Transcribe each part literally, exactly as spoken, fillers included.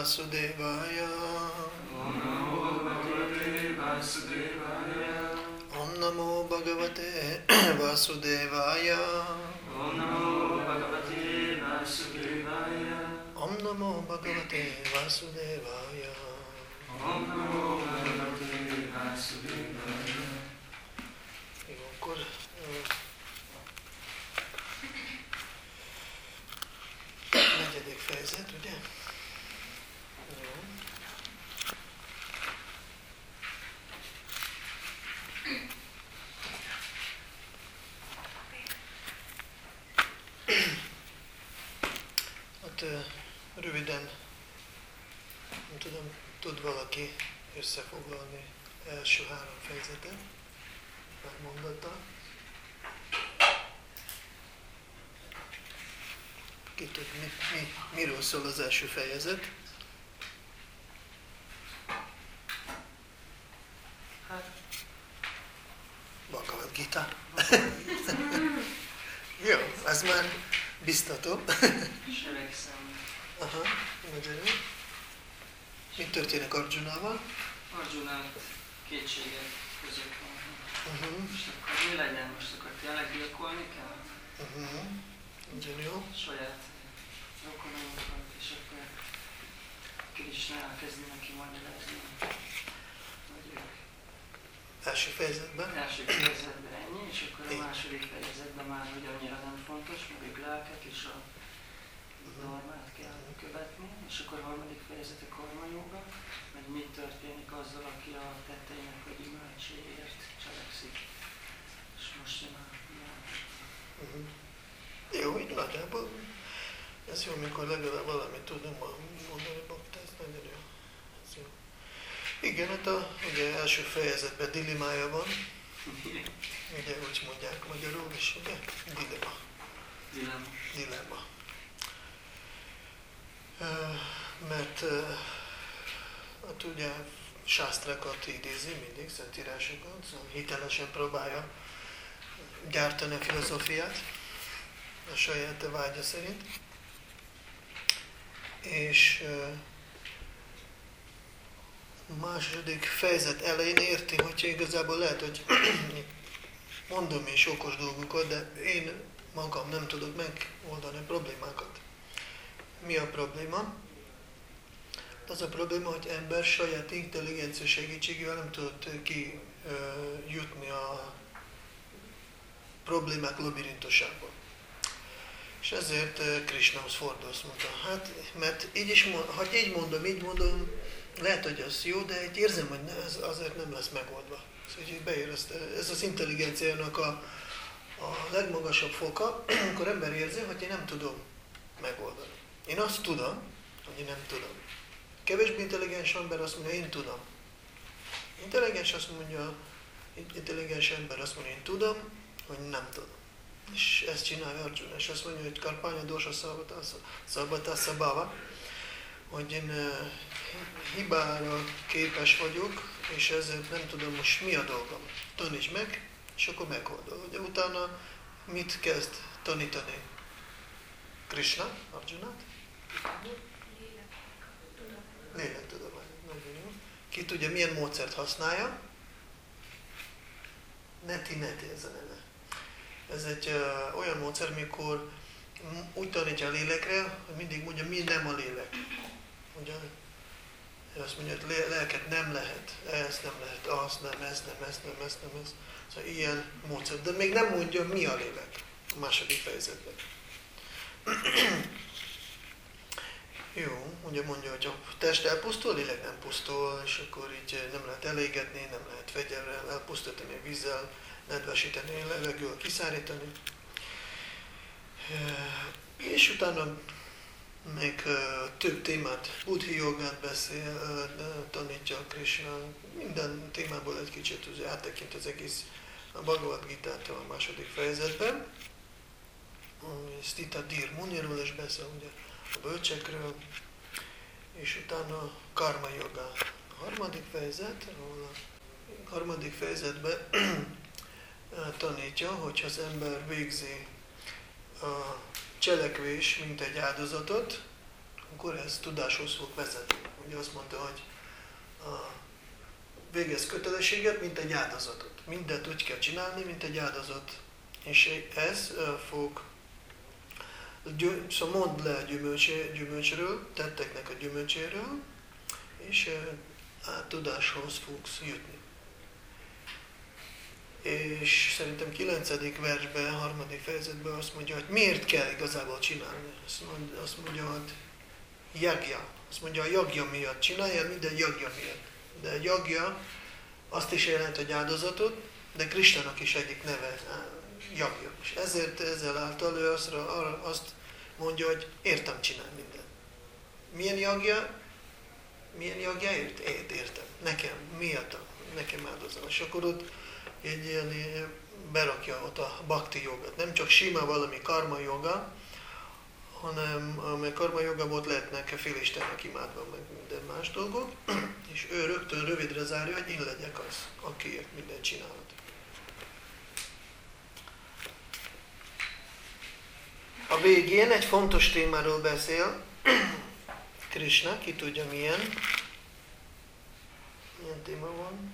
Vasudevaya. Om Namo Bhagavate Vasudevaya. Om Namo Bhagavate Vasudevaya. Om Namo Bhagavate Vasudevaya. Om Namo Bhagavate Vasudevaya. Om Namo Bhagavate Vasudevaya. Jó, akkor negyedik fejezet, ugye? Jó. Hát röviden, nem tudom, tud valaki összefoglalni első három fejezetet, pár mondattal. Ki tud, mi, mi, miről szól az első fejezet? Hát, Bhagavad Gita. Jó, ez már biztató. Seregszám. Aha, nagyon jó. Mi történik Arjunával? Arjunát kétségek között van. Uh-huh. Most akkor mi legyen? Most akkor tényleg gyilkolni kell? Uh-huh. Nagyon jó. Saját rokonainkat, és akkor Krishna elkezdi neki magyarázni, hogy ők Első fejezetben. első fejezetben ennyi, és akkor a Igen. második fejezetben már hogy annyira nem fontos, mert ők lelkek és a normát kell követni, és akkor a harmadik fejezet a karma joga, hogy mi történik azzal, aki a tetteinek vagy gyümölcséért cselekszik. És most jön a Uh-huh. Jó, így nagyjából. Ez jó, amikor legalább valamit tudunk mondani, Bhakta, ez nagyon jó. Ez jó. Igen, hát a ugye, első fejezetben dilemája van. Ugye, úgy mondják magyarul is, ugye? Dilemma. dilemma. Dilemma. Uh, mert uh, hát ugye sásztrákat idézi mindig, szentírásokat, szóval hitelesen próbálja gyártani a filozófiát a saját vágya szerint. És uh, második fejezet elején érti, hogyha igazából lehet, hogy mondom is okos dolgokat, de én magam nem tudok megoldani kijátszani. Mi a probléma? Az a probléma, hogy ember saját intelligencia segítségével nem tudott kijutni a problémák labirintusából. És ezért Krishnához fordulsz, mondta, hát, mert így is mond, ha így mondom, így mondom, lehet, hogy az jó, de így érzem, hogy ez azért nem lesz megoldva. Szóval így beér ezt, ez az intelligenciának a, a legmagasabb foka, amikor ember érzi, hogy én nem tudom megoldani. Én azt tudom, hogy én nem tudom. Kevésbé intelligens ember azt mondja, én tudom. Intelligens azt mondja, intelligens ember azt mondja, én tudom, hogy nem tudom. És ezt csinálja Arjuna, és azt mondja, hogy Karpánya Dósa Szabatássza Bhava, hogy én uh, hibára képes vagyok, és ezért nem tudom most mi a dolgom. Taníts meg, és akkor megoldod. Ugye utána mit kezd tanítani Krishna, Arjunát? Lélektudomány. Nagyon jó. Ki tudja, milyen módszert használja? Neti-neti ez a neve. Ez egy uh, olyan módszer, mikor úgy tanítja a lélekre, hogy mindig mondja, mi nem a lélek. Ugye? Azt mondja, hogy lelket nem lehet, ezt nem lehet, azt nem, ezt nem, ezt nem, ezt nem, ezt. Szóval ilyen módszer. De még nem mondja, mi a lélek a második fejezetben. Jó, ugye mondja, hogy a test elpusztul, a lélek nem pusztul, és akkor így nem lehet elégetni, nem lehet fegyverrel elpusztítani, vízzel, nedvesíteni, levegővel kiszárítani. És utána még több témát, buddhi jogát beszél, tanítja Krishna, minden témából egy kicsit ugye, áttekint az egész a Bhagavad Gitát a második fejezetben. Stita Dhir Muniról is beszél, ugye, a bölcsekről, és utána karma joga. A harmadik fejezet, ahol a harmadik fejezetben tanítja, hogy az ember végzi a cselekvés, mint egy áldozatot, akkor ez tudáshoz fog vezetni. Ugye azt mondta, hogy a végez kötelességet, mint egy áldozatot. Mindent úgy kell csinálni, mint egy áldozat. És ez fog, szóval mondd le a gyümölcsről, tetteknek a gyümölcséről, és a tudáshoz fogsz jutni. És szerintem kilencedik versben, harmadik fejezetben azt mondja, hogy miért kell igazából csinálni. Azt mondja, azt mondja hogy jagja. Azt mondja, a jagja miatt csinálja, minden jagja miatt. De a jagja azt is jelent, hogy áldozatot, de Krisnának is egyik neve jagja. És ezért ezzel által ő azt, azt mondja, hogy értem csinálni mindent. Milyen jagja? Milyen jagja ért? Ért, értem. Nekem, miattam, nekem áldozat. És akkor ott egy ilyen berakja ott a bhakti jogát. Nem csak sima valami karma joga, hanem amely karma jogamot lehetnek félistenek imádva, meg minden más dolgok, és ő rögtön rövidre zárja, hogy én legyek az, akiért mindent csinálod. A végén egy fontos témáról beszél Krishna, ki tudja milyen. Milyen téma van?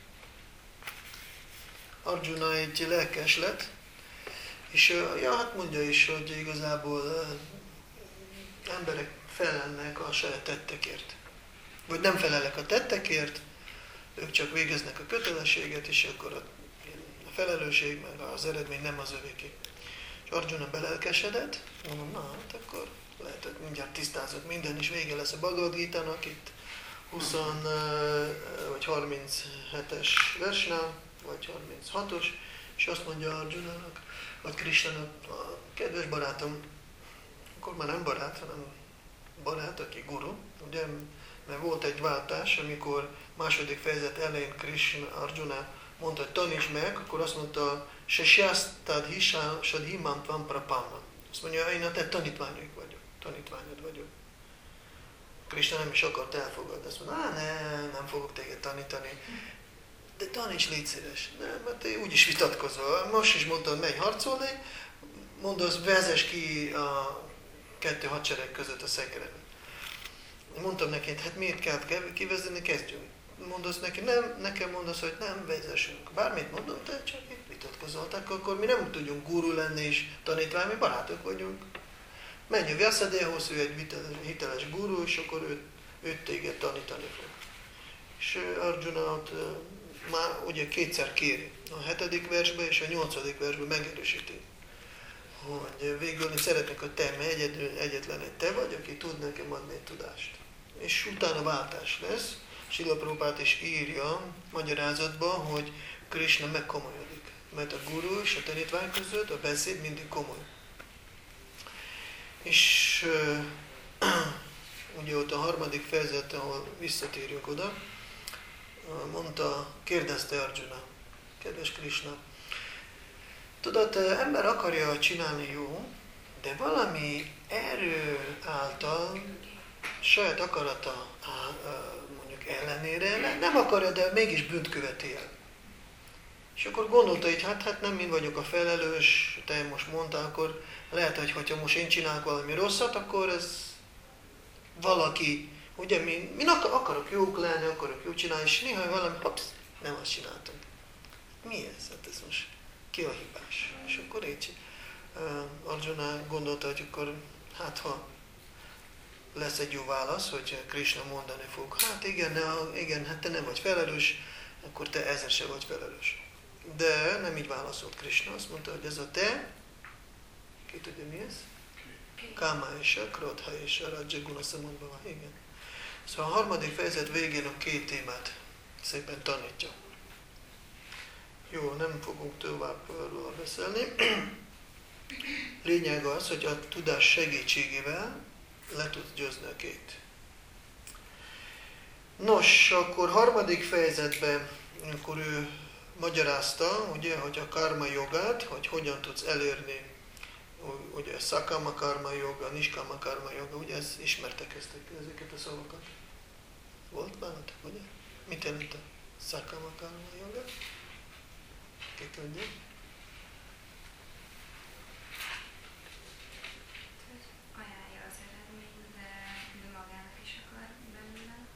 Arjuna egy lelkes lett, és ja, hát mondja is, hogy igazából uh, emberek felelnek a saját tettekért. Vagy nem felelnek a tettekért, ők csak végeznek a kötelességet, és akkor a, a felelősség, meg az eredmény nem az övéké. És Arjuna belelkesedett, mondom, na hát akkor lehet, hogy mindjárt tisztázok minden, és vége lesz a Bhagavad Gita-nak itt húsz vagy harminchetes versnál, vagy harminchatos, és azt mondja Arjunának, vagy Krishnának, a kedves barátom, akkor már nem barát, hanem barát, aki guru, ugye, mert volt egy váltás, amikor második fejezet elején Krishna, Arjuna mondta, hogy taníts meg, akkor azt mondta, se siasztad hisad himant van prapanna. Azt mondja, én a te tanítványok vagyok, tanítványod vagyok. Krishna nem is akart elfogadni, azt mondja, nem, nem fogok téged tanítani. De taníts, légy szíves. Nem, mert te úgyis vitatkozol. Most is mondtad, megy harcolni, mondod, vezess ki a kettő hadsereg között a szekeret. Mondtam neki, hát miért kell kivezetni, kezdjünk. Mondasz neki, nem, nekem mondasz, hogy nem vezessünk. Bármit mondom, te csak itt vitatkozol. Akkor mi nem tudjunk guru lenni és tanítvány, mi barátok vagyunk. Menj a Vyasadéhoz, ő egy hiteles guru, és akkor őt, őt téged tanítani fog. És Arjuna már ugye kétszer kéri. A hetedik versben és a nyolcadik versben megerősíti, hogy végül szeretnék, hogy te egyedül, egyetlen egy te vagy, aki tud nekem adni egy tudást. És utána váltás lesz. Srila Prabhupád is írja magyarázatban, hogy Krishna megkomolyodik. Mert a guru és a tanítvány között a beszéd mindig komoly. És uh, ugye ott a harmadik fejezet, ahol visszatérünk oda, mondta, kérdezte Arjuna, kedves Krishna, tudod, ember akarja csinálni jó, de valami erő által, saját akarata mondjuk ellenére, nem akarja, de mégis bűnt követi el. És akkor gondolta, hogy hát, hát nem én vagyok a felelős, te most mondtál, akkor lehet, hogy hogyha most én csinálok valami rosszat, akkor ez valaki, ugye mi, mi akarok jók lenni, akarok jók csinálni, és néha valami, hops, nem azt csináltam. Mi ez? Hát ez most ki a hibás? És akkor így uh, Arjuna gondolta, hogy akkor hát ha lesz egy jó válasz, hogy Krishna mondani fog, hát igen, ne, igen, hát te nem vagy felelős, akkor te ezzel se vagy felelős. De nem így válaszolt Krishna, azt mondta, hogy ez a te, ki tudja mi ez? Káma és a Krodha és a Rajaguna Samodbhava van, igen. Szóval a harmadik fejezet végén a két témát szépen tanítja. Jó, nem fogunk tovább róla beszélni. Lényeg az, hogy a tudás segítségével le tudsz győzni a két. Nos, akkor harmadik fejezetben, amikor ő magyarázta, ugye, hogy a karma jogát, hogy hogyan tudsz elérni, ugye szakama karma joga, niskama karma joga, ugye ez, ismertek ezt, ezeket a szavakat? Volt bánatok, ugye? Mit jelent a szakama karma joga? Ki tudja? Ajánlja az eredményt, de, de magának is akar belőle.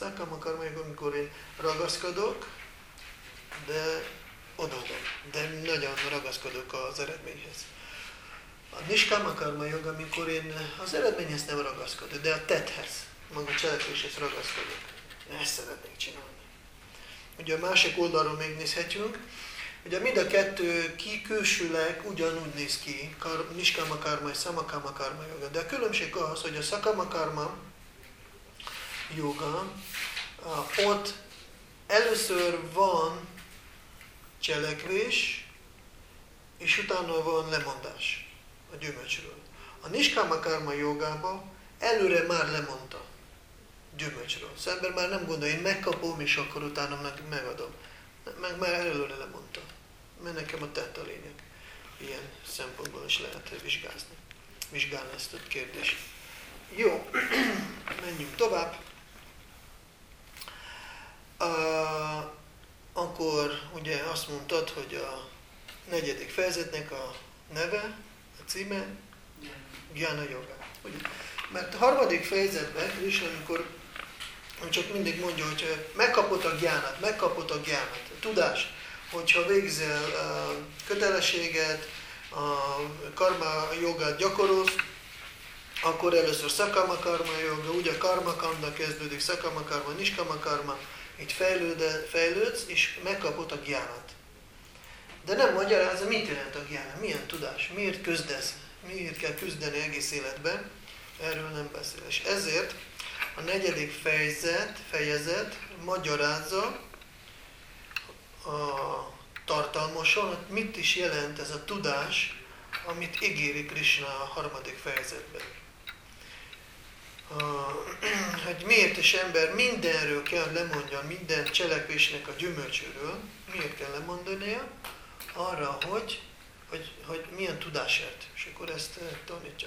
Szakama karma joga, amikor én ragaszkodok, de odaadom, de nagyon ragaszkodok az eredményhez. A niskama karma joga, amikor én az eredményhez nem ragaszkodok, de a tetthez, maga a cselekvéshez ragaszkodok. Ezt szeretnék csinálni. Ugye a másik oldalról megnézhetjünk, ugye mind a kettő ki külsőleg ugyanúgy néz ki, kar, niskama karma és samakama karma joga. De a különbség az, hogy a szakama karma joga, ott először van cselekvés, és utána van lemondás a gyümölcsről. A niskama karma jogában előre már lemondta gyümölcsről. Az ember már nem gondol, én megkapom, és akkor utána meg, megadom. Meg már előre lemondta. Mert nekem a tett a lényeg. Ilyen szempontból is lehet vizsgázni. Vizsgálni ezt a kérdést. Jó, menjünk tovább. Uh, akkor ugye azt mondtad, hogy a negyedik fejezetnek a neve, a címe, Gyána joga. Ugye? Mert a harmadik fejezetben Krishna, amikor csak mindig mondja, hogy megkapod a gyánat, megkapod a gyánat, a tudást, hogyha végzel a kötelességet, a karma jogát gyakorolsz, akkor először szakama karma joga, ugye karma kanda kezdődik, szakama karma, niskama karma, így fejlőd, fejlődsz, és megkapod a gyánat. De nem magyarázza, mit jelent a gyána, milyen tudás, miért küzdesz, miért kell küzdeni egész életben, erről nem beszél. És ezért a negyedik fejezet, fejezet magyarázza a tartalmasan, hogy mit is jelent ez a tudás, amit ígéri Krishna a harmadik fejezetben. Hogy miért is ember mindenről kell lemondjon, minden cselekvésnek a gyümölcsőről, miért kell lemondania? Arra, hogy, hogy, hogy milyen tudásért. És akkor ezt tanítja.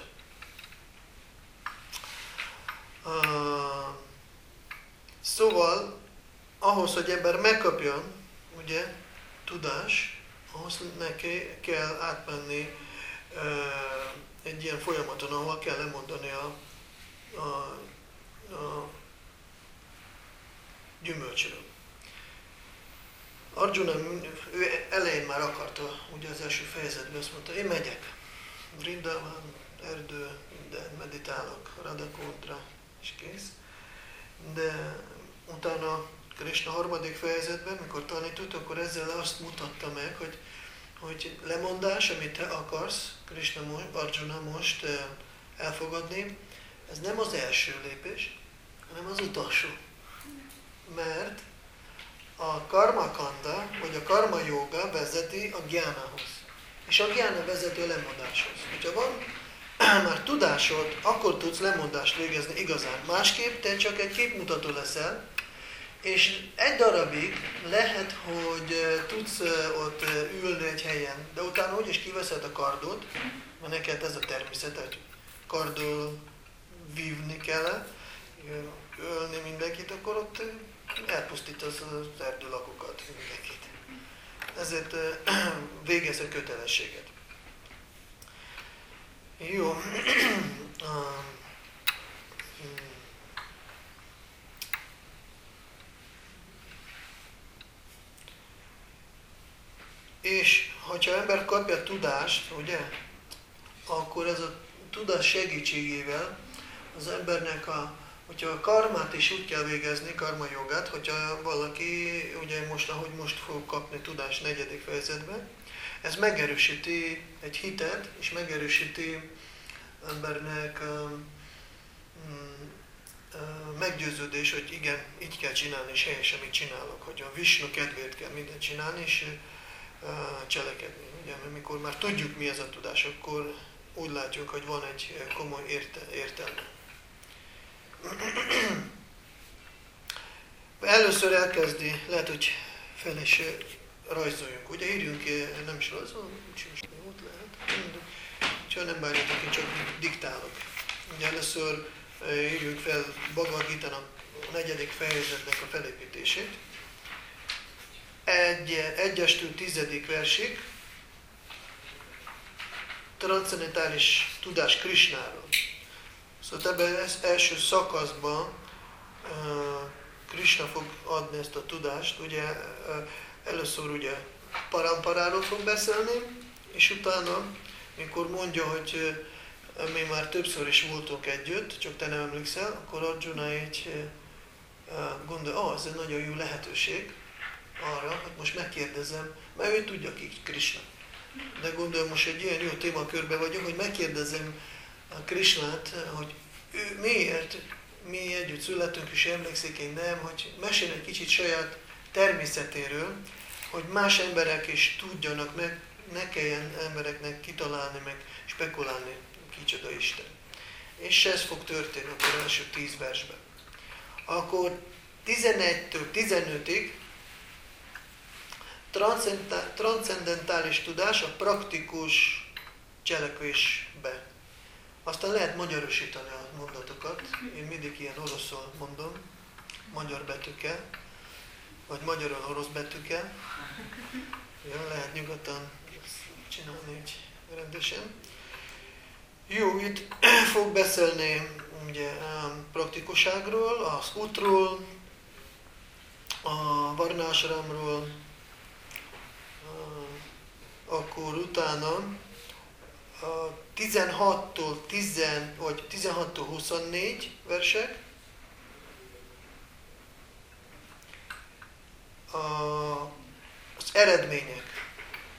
Uh, szóval, ahhoz, hogy ember megkapjon, ugye, tudás, ahhoz neki kell átmenni uh, egy ilyen folyamaton, ahol kell lemondani a, a, a gyümölcsről. Arjuna, ő elején már akarta, ugye az első fejezetben azt mondta, én megyek. Vrindavan, erdő, minden, meditálok, Radha-kundra, és kész. De utána Krishna harmadik fejezetben, mikor tanított, akkor ezzel azt mutatta meg, hogy, hogy lemondás, amit te akarsz, Krishna, Arjuna most elfogadni, ez nem az első lépés, hanem az utolsó. Mert a karma kanda, vagy a karma joga vezeti a gyánához. És a gyána vezeti a lemondáshoz. Hogyha van már tudásod, akkor tudsz lemondást végezni igazán. Másképp te csak egy képmutató leszel, és egy darabig lehet, hogy tudsz ott ülni egy helyen, de utána úgyis kiveszed a kardot, mert neked ez a természet, hogy karddal vívni kell, ölni mindenkit, akkor ott elpusztítasz az erdőlakokat, mindenkit. Ezért végez a kötelességet. Jó. És hogyha ember kapja tudást, ugye, akkor ez a tudás segítségével az embernek a, hogyha a karmát is úgy kell végezni, karma jogát, hogyha valaki, ugye most, ahogy most fog kapni tudást negyedik fejezetben, ez megerősíti egy hitet, és megerősíti embernek um, um, meggyőződés, hogy igen, így kell csinálni, és helyesen mit csinálok, hogy a Vishnu kedvéért kell mindent csinálni, és uh, cselekedni. Ugye, mert mikor már tudjuk, mi ez a tudás, akkor úgy látjuk, hogy van egy komoly érte, értelme. Először elkezdi, lehet, hogy fel is rajzoljunk. Ugye írjunk, nem is rajzolunk, úgyis ott lehet. Csak nem bárjátok, én csak diktálok. Ugye először írjunk fel Bhagavad Gita-nak a negyedik fejezetnek a felépítését. Egy, egyestől tizedik versig. Transzendentális tudás Krishnáról. Szóval ebben az első szakaszban uh, Krishna fog adni ezt a tudást, ugye először ugye paramparáról fog beszélni, és utána, mikor mondja, hogy mi már többször is voltunk együtt, csak te nem emlékszel, akkor Arjuna így gondolja, ah, ez egy nagyon jó lehetőség arra, hogy most megkérdezem, mert ő tudja ki Krishna. De gondolom, most egy ilyen jó témakörben vagyunk, hogy megkérdezem a Krishnát, hogy ő miért, mi együtt születünk, és emlékszik, én nem, hogy mesél egy kicsit saját természetéről, hogy más emberek is tudjanak meg, ne kelljen embereknek kitalálni, meg spekulálni, kicsoda Isten. És ez fog történni akkor első tíz versben. Akkor tizenegytől tizenötig transzcendentális tudás a praktikus cselekvésbe. Aztán lehet magyarosítani a mondatokat. Én mindig ilyen oroszul mondom, magyar betűkkel, vagy magyarul orosz betűkkel. Ja, lehet nyugodtan csinálni így rendesen. Jó, itt fog beszélni ugye, praktikuságról, az útról, a varnásramról, akkor utána a tizenhattól tíz, vagy tizenhattól huszonnégy versek, a, az eredmények.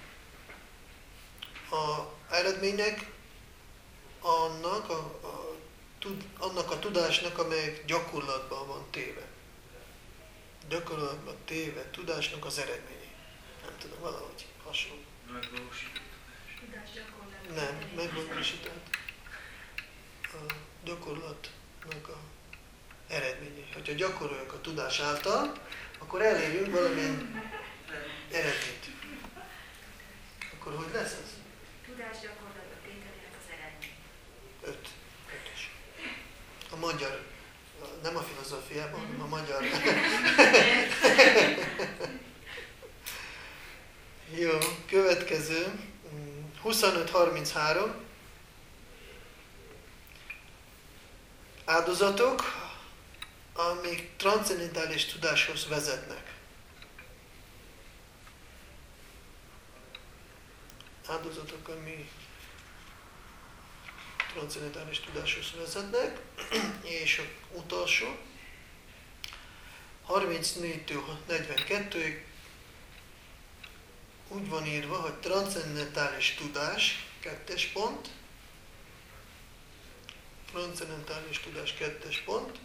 A eredmények annak a, a, tud, annak a tudásnak, amely gyakorlatban van téve. Gyakorlatban téve tudásnak az eredménye. Nem tudom, valahogy hasonló. Megvalósított tudás. Nem, megvalósított. A gyakorlatnak a eredménye. Hogyha gyakoroljuk a tudás által, akkor elérjünk valamilyen eredményt. Akkor hogy lesz ez? Tudás gyakorlatba tételének az eredmény. Öt. Ötös. A magyar, nem a filozófiában, hanem a magyar. Jó, következő. huszonöt harminchárom. Áldozatok, amik transzcendentális tudáshoz vezetnek. Áldozatok, ami transzcendentális tudáshoz vezetnek, és a utolsó, harmincnégytől negyvenkettőig úgy van írva, hogy transzcendentális tudás, kettes pont, transzcendentális tudás, kettes pont,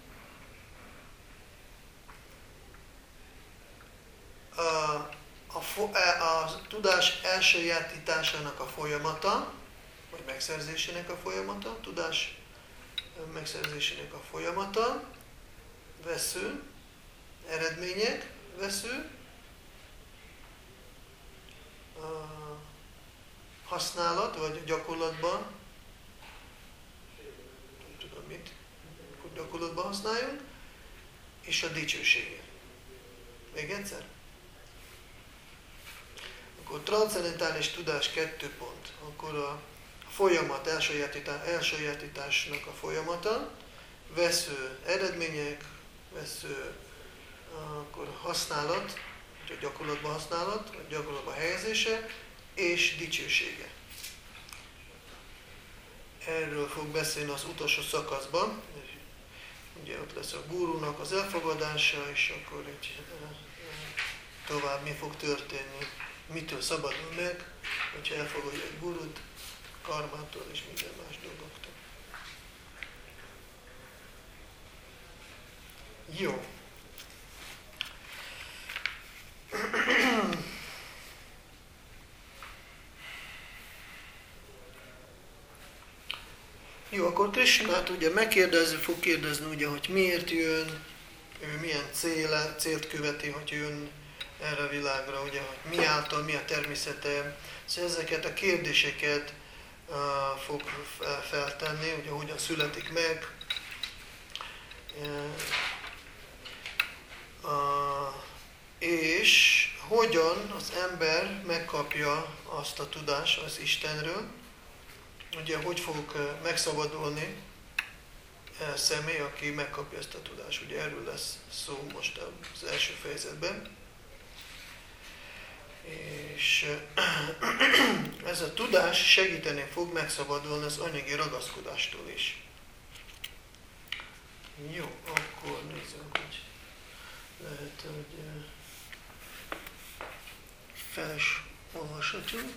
a, a, a tudás elsajátításának a folyamata, vagy megszerzésének a folyamata, tudás megszerzésének a folyamata, vesző, eredmények, vesző, a használat, vagy gyakorlatban, nem tudom mit, hogy gyakorlatban használjunk, és a dicsősége. Még egyszer? Akkor transzcendentális tudás kettő pont. Akkor a folyamat, elsajátítás, elsajátításnak a folyamata, vesző eredmények, vesző akkor használat, vagy gyakorlatban használat, vagy gyakorlatban helyezése, és dicsősége. Erről fog beszélni az utolsó szakaszban. Ugye ott lesz a gúrunak az elfogadása, és akkor egy, tovább mi fog történni, mitől szabadul meg, hogyha elfogadja egy gurut, karmától és minden más dolgoktól. Jó. Jó, akkor Krishnát ugye megkérdezni, fog kérdezni, ugye, hogy miért jön, ő milyen cél, célt követi, hogy jön erre a világra, ugye, hogy mi által, mi a természete. Szóval ezeket a kérdéseket uh, fog feltenni, ugye, hogyan születik meg. Uh, uh, és hogyan az ember megkapja azt a tudást az Istenről, ugye, hogy fog megszabadulni személy, aki megkapja ezt a tudást. Ugye erről lesz szó most az első fejezetben. És ez a tudás segíteni fog megszabadulni az anyagi ragaszkodástól is. Jó, akkor nézzük, hogy lehet, hogy fel is olvashatunk.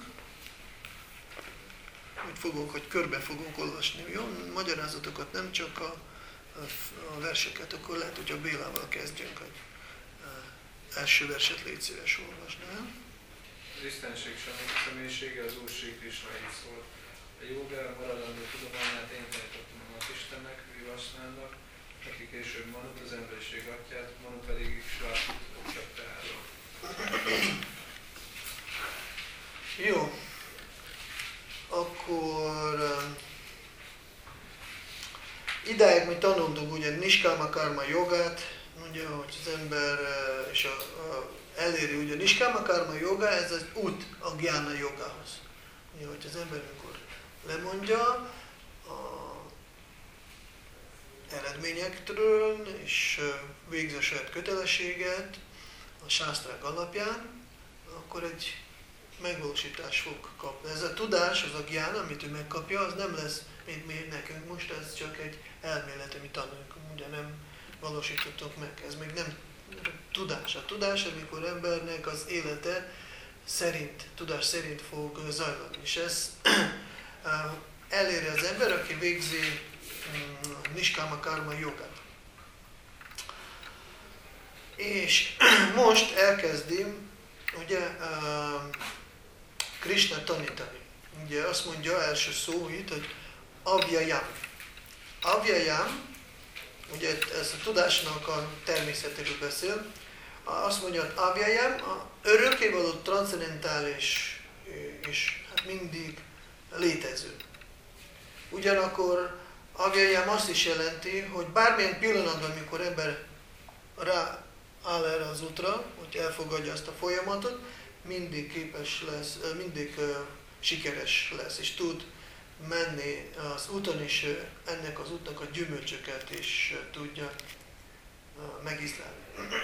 Úgy fogunk, hogy körbe fogunk olvasni. Jó, magyarázatokat, nem csak a, a, a verseket, akkor lehet, hogy a Bélával kezdjünk, hogy első verset légy szíves olvasni. Az istenség személyisége az Úr Srí Krishna így szól. A jóga maradandó tudományát én tanítottam a Istennek, Vivasnának, aki később Manut, az emberiség atyát, Manu pedig Svárkut oktatta el. Jó. Akkor um, idáig mi tanultunk ugye Niskáma Karma jogát, ugye, hogy az ember uh, és a, a, eléri ugye Niskáma Karma joga, ez az út a Gyána jogához. Ugye, hogy az ember amikor lemondja a eredményektől és uh, végzi a saját kötelességet a sásztrák alapján, akkor egy megvalósítás fog kapni. Ez a tudás, az a gyán, amit ő megkapja, az nem lesz, mint mi nekünk most, ez csak egy elmélet, amit tanulunk, ugye nem valósítottunk meg. Ez még nem tudás. A tudás, amikor embernek az élete szerint, tudás szerint fog zajlani. És ez eléri az ember, aki végzi Niskáma Karma jogát. És most elkezdi ugye Krishna tanítani. Ugye azt mondja első szó itt, hogy avyayam. Avyayam, ugye ez a tudásnak a természetéről beszél, azt mondja, hogy avyayam, a örökkévaló transzendentális és hát mindig létező. Ugyanakkor avyayam azt is jelenti, hogy bármilyen pillanatban, amikor ember rá áll erre az útra, hogy elfogadja ezt a folyamatot, mindig képes lesz, mindig uh, sikeres lesz, és tud menni az úton, és uh, ennek az útnak a gyümölcsöket is uh, tudja uh, megízlelni.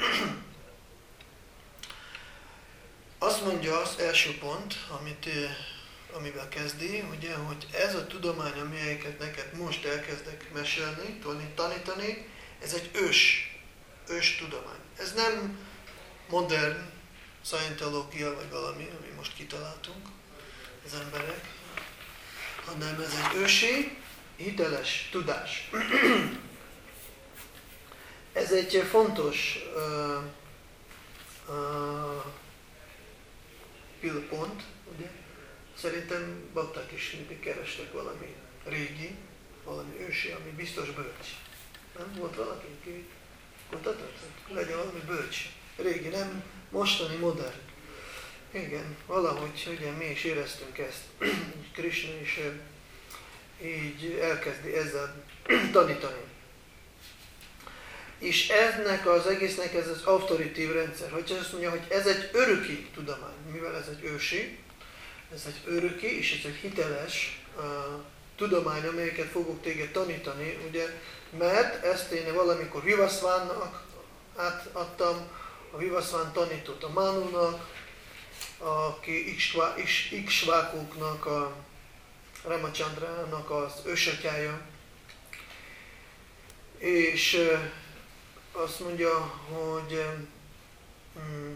Azt mondja az első pont, amit, uh, amivel kezdi, ugye, hogy ez a tudomány, amelyeket neked most elkezdek mesélni, tanítani, ez egy ős, ős tudomány. Ez nem modern scientológia, vagy valami, ami most kitaláltunk az emberek, hanem ez egy ősi, hiteles tudás. Ez egy fontos uh, uh, pont, ugye? Szerintem bakták is mindig kerestek valami régi, valami ősi, ami biztos bölcs. Nem volt valaki, aki kutatott? Legyen valami bölcs. Régi, nem mostani, modern. Igen, valahogy ugye, mi is éreztünk ezt. Krishna is így elkezdi ezzel tanítani. És ennek az egésznek ez az autoritív rendszer. Hogyha azt mondja, hogy ez egy öröki tudomány, mivel ez egy ősi, ez egy öröki és ez egy hiteles uh, tudomány, amelyeket fogok téged tanítani, ugye, mert ezt én valamikor Vivasvánnak átadtam, a Vivasván tanított a Manunak, aki Ikshvákoknak, a Ramachandrának az ősatyája, és uh, azt mondja, hogy um,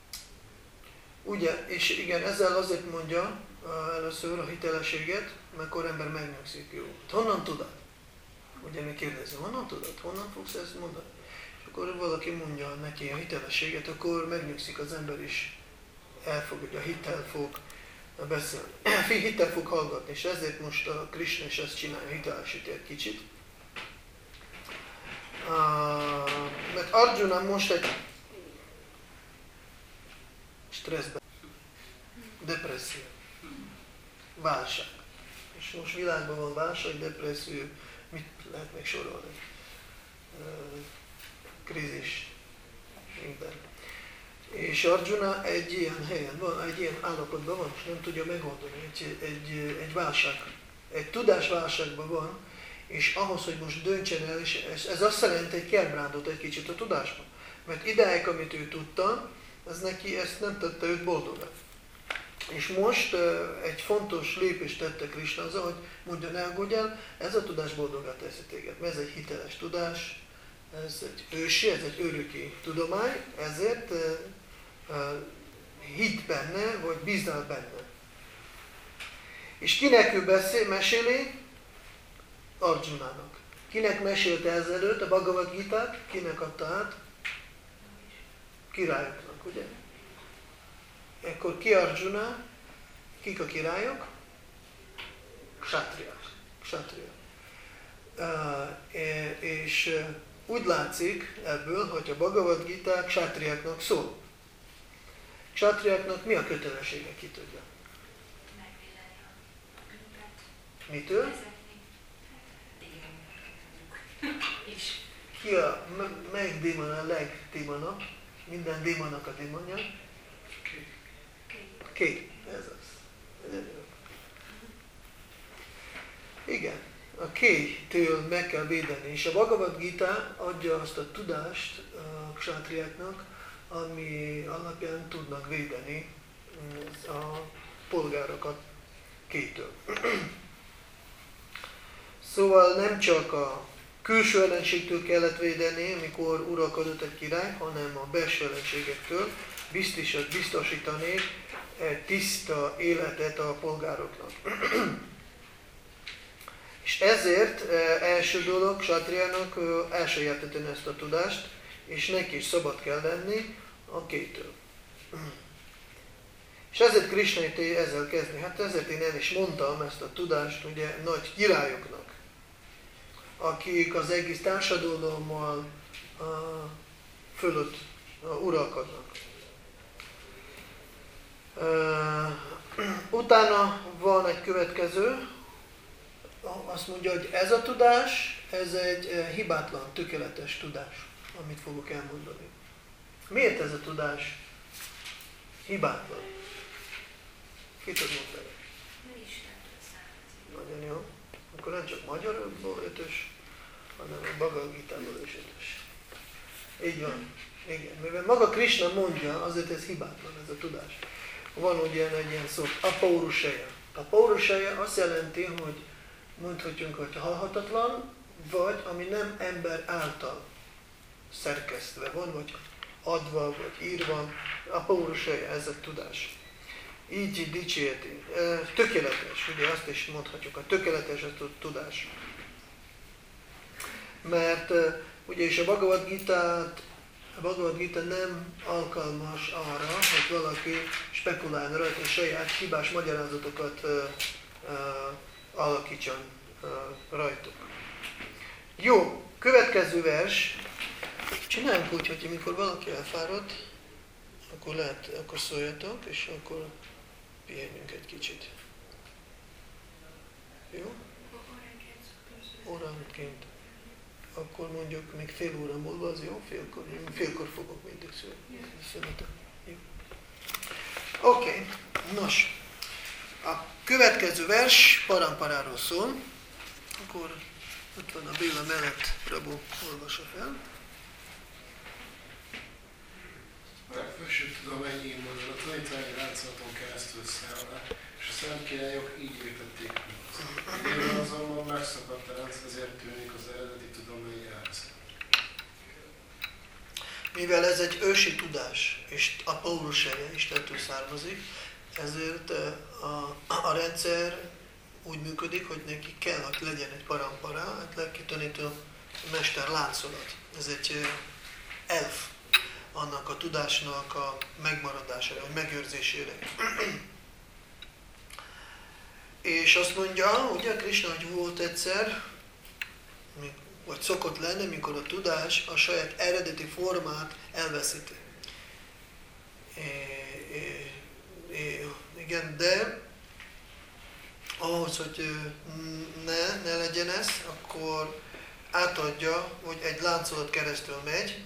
ugye, és igen, ezzel azért mondja uh, először a hitelességet, mert akkor ember megnyugszik. Jó. Honnan tudod? Ugye mi kérdezem, honnan tudod? Honnan fogsz ezt mondani? És akkor valaki mondja neki a hitelességet, akkor megnyugszik az ember is, elfogadja, hitel fog beszélni. Hitel fog hallgatni, és ezért most a Krishna is ezt csinálja, hitelesíti egy kicsit. Uh, mert Arjuna most egy stresszben, depresszió, válság. És most világban van válság, depresszió, mit lehet még sorolni? Uh, krízis, minden. És Arjuna egy ilyen helyen van, egy ilyen állapotban van, és nem tudja megoldani, egy, egy, egy válság, egy tudásválságban van, és ahhoz, hogy most döntsen el, és ez, ez azt jelenti, hogy kiábrándult egy kicsit a tudásban. Mert idáig, amit ő tudta, ez neki ezt nem tette őt boldogá. És most uh, egy fontos lépést tette Krisna azzal, hogy mondja, ne aggódjál, ez a tudás boldogá teszi téged. Mert ez egy hiteles tudás, ez egy ősi, ez egy öröki tudomány, ezért uh, uh, hidd benne, vagy bíznál benne. És kinek ő beszél, meséli? Arjunának. Kinek mesélte ezelőtt a Bhagavad Gitát? Kinek adta át? Királyoknak, ugye? Ekkor ki Arjuna? Kik a királyok? Kshatriyák. Kshatriyák. Uh, és uh, úgy látszik ebből, hogy a Bhagavad Gita kshatriáknak szól. Kshatriáknak mi a kötelessége, ki tudja? Megvédeni a bűnöket. Mitől? Vezetni. És Ki a, m- melyik démon a legdémonabb? Minden démonnak a démonja? Kék. Ez az. Igen. A kétől meg kell védeni. És a Bhagavad Gita adja azt a tudást a kshatriáknak, ami alapján tudnak védeni a polgárokat kétől. Szóval nem csak a külső ellenségtől kellett védeni, amikor uralkodott egy király, hanem a belső ellenségektől biztosítani egy tiszta életet a polgároknak. És ezért első dolog, Kshatriának elsajátítani ezt a tudást, és neki is szabad kell lenni a kétől. És ezért Krisna itt ezzel kezdni. Hát ezért én el is mondtam ezt a tudást ugye nagy királyoknak, akik az egész társadalommal uh, fölött uh, uralkodnak. Uh, utána van egy következő, azt mondja, hogy ez a tudás, ez egy uh, hibátlan, tökéletes tudás, amit fogok elmondani. Miért ez a tudás hibátlan? Ki tud mondani? Istentől származik. Nagyon jó. Akkor nem csak magyarból ötös, hanem a Bhagavad Gitából is ötös. Így van. Igen. Mivel maga Krisna mondja, azért ez hibátlan, ez a tudás. Van ugye egy ilyen szó, apauruseya. Apauruseya azt jelenti, hogy mondhatjunk, hogy halhatatlan, vagy ami nem ember által szerkesztve van, vagy adva, vagy írva. Apauruseya, ez a tudás. Így dicsérti. Tökéletes, ugye azt is mondhatjuk, a tökéletes a tudás. Mert ugye és a Bhagavad Gitát, a Bhagavad Gita nem alkalmas arra, hogy valaki spekulálna rajta, és saját hibás magyarázatokat uh, uh, alakítson uh, rajtuk. Jó, következő vers. Csináljunk úgy, hogy amikor valaki elfárad, akkor lehet, akkor szóljatok, és akkor pihenjünk egy kicsit. Jó? Óránként. Akkor mondjuk még fél óra múlva, az jó? Félkor, félkor fogok mindig születni. Oké, okay. Nos. A következő vers Paramparáról szól. Akkor ott van a Béla mellett, Prabhu olvassa fel. A legfelsőbb tudomány így mondja, a tanítványi látszaton keresztül szállna, és a szent királyok így értették meg. Idében azonban megszakadt a lánc, ezért tűnik az eredeti tudomány elveszett. Mivel ez egy ősi tudás, és a Pauruseya Istentől származik, ezért a, a rendszer úgy működik, hogy neki kell, hogy legyen egy parampara, egy lelkitanító mester láncolat. Ez egy elf annak a tudásnak a megmaradására, vagy megőrzésére. És azt mondja, ugye Krisna, hogy volt egyszer, vagy szokott lenni, mikor a tudás a saját eredeti formát elveszíti. É, é, é, igen, de ahhoz, hogy ne, ne legyen ez, akkor átadja, hogy egy láncolat keresztül megy,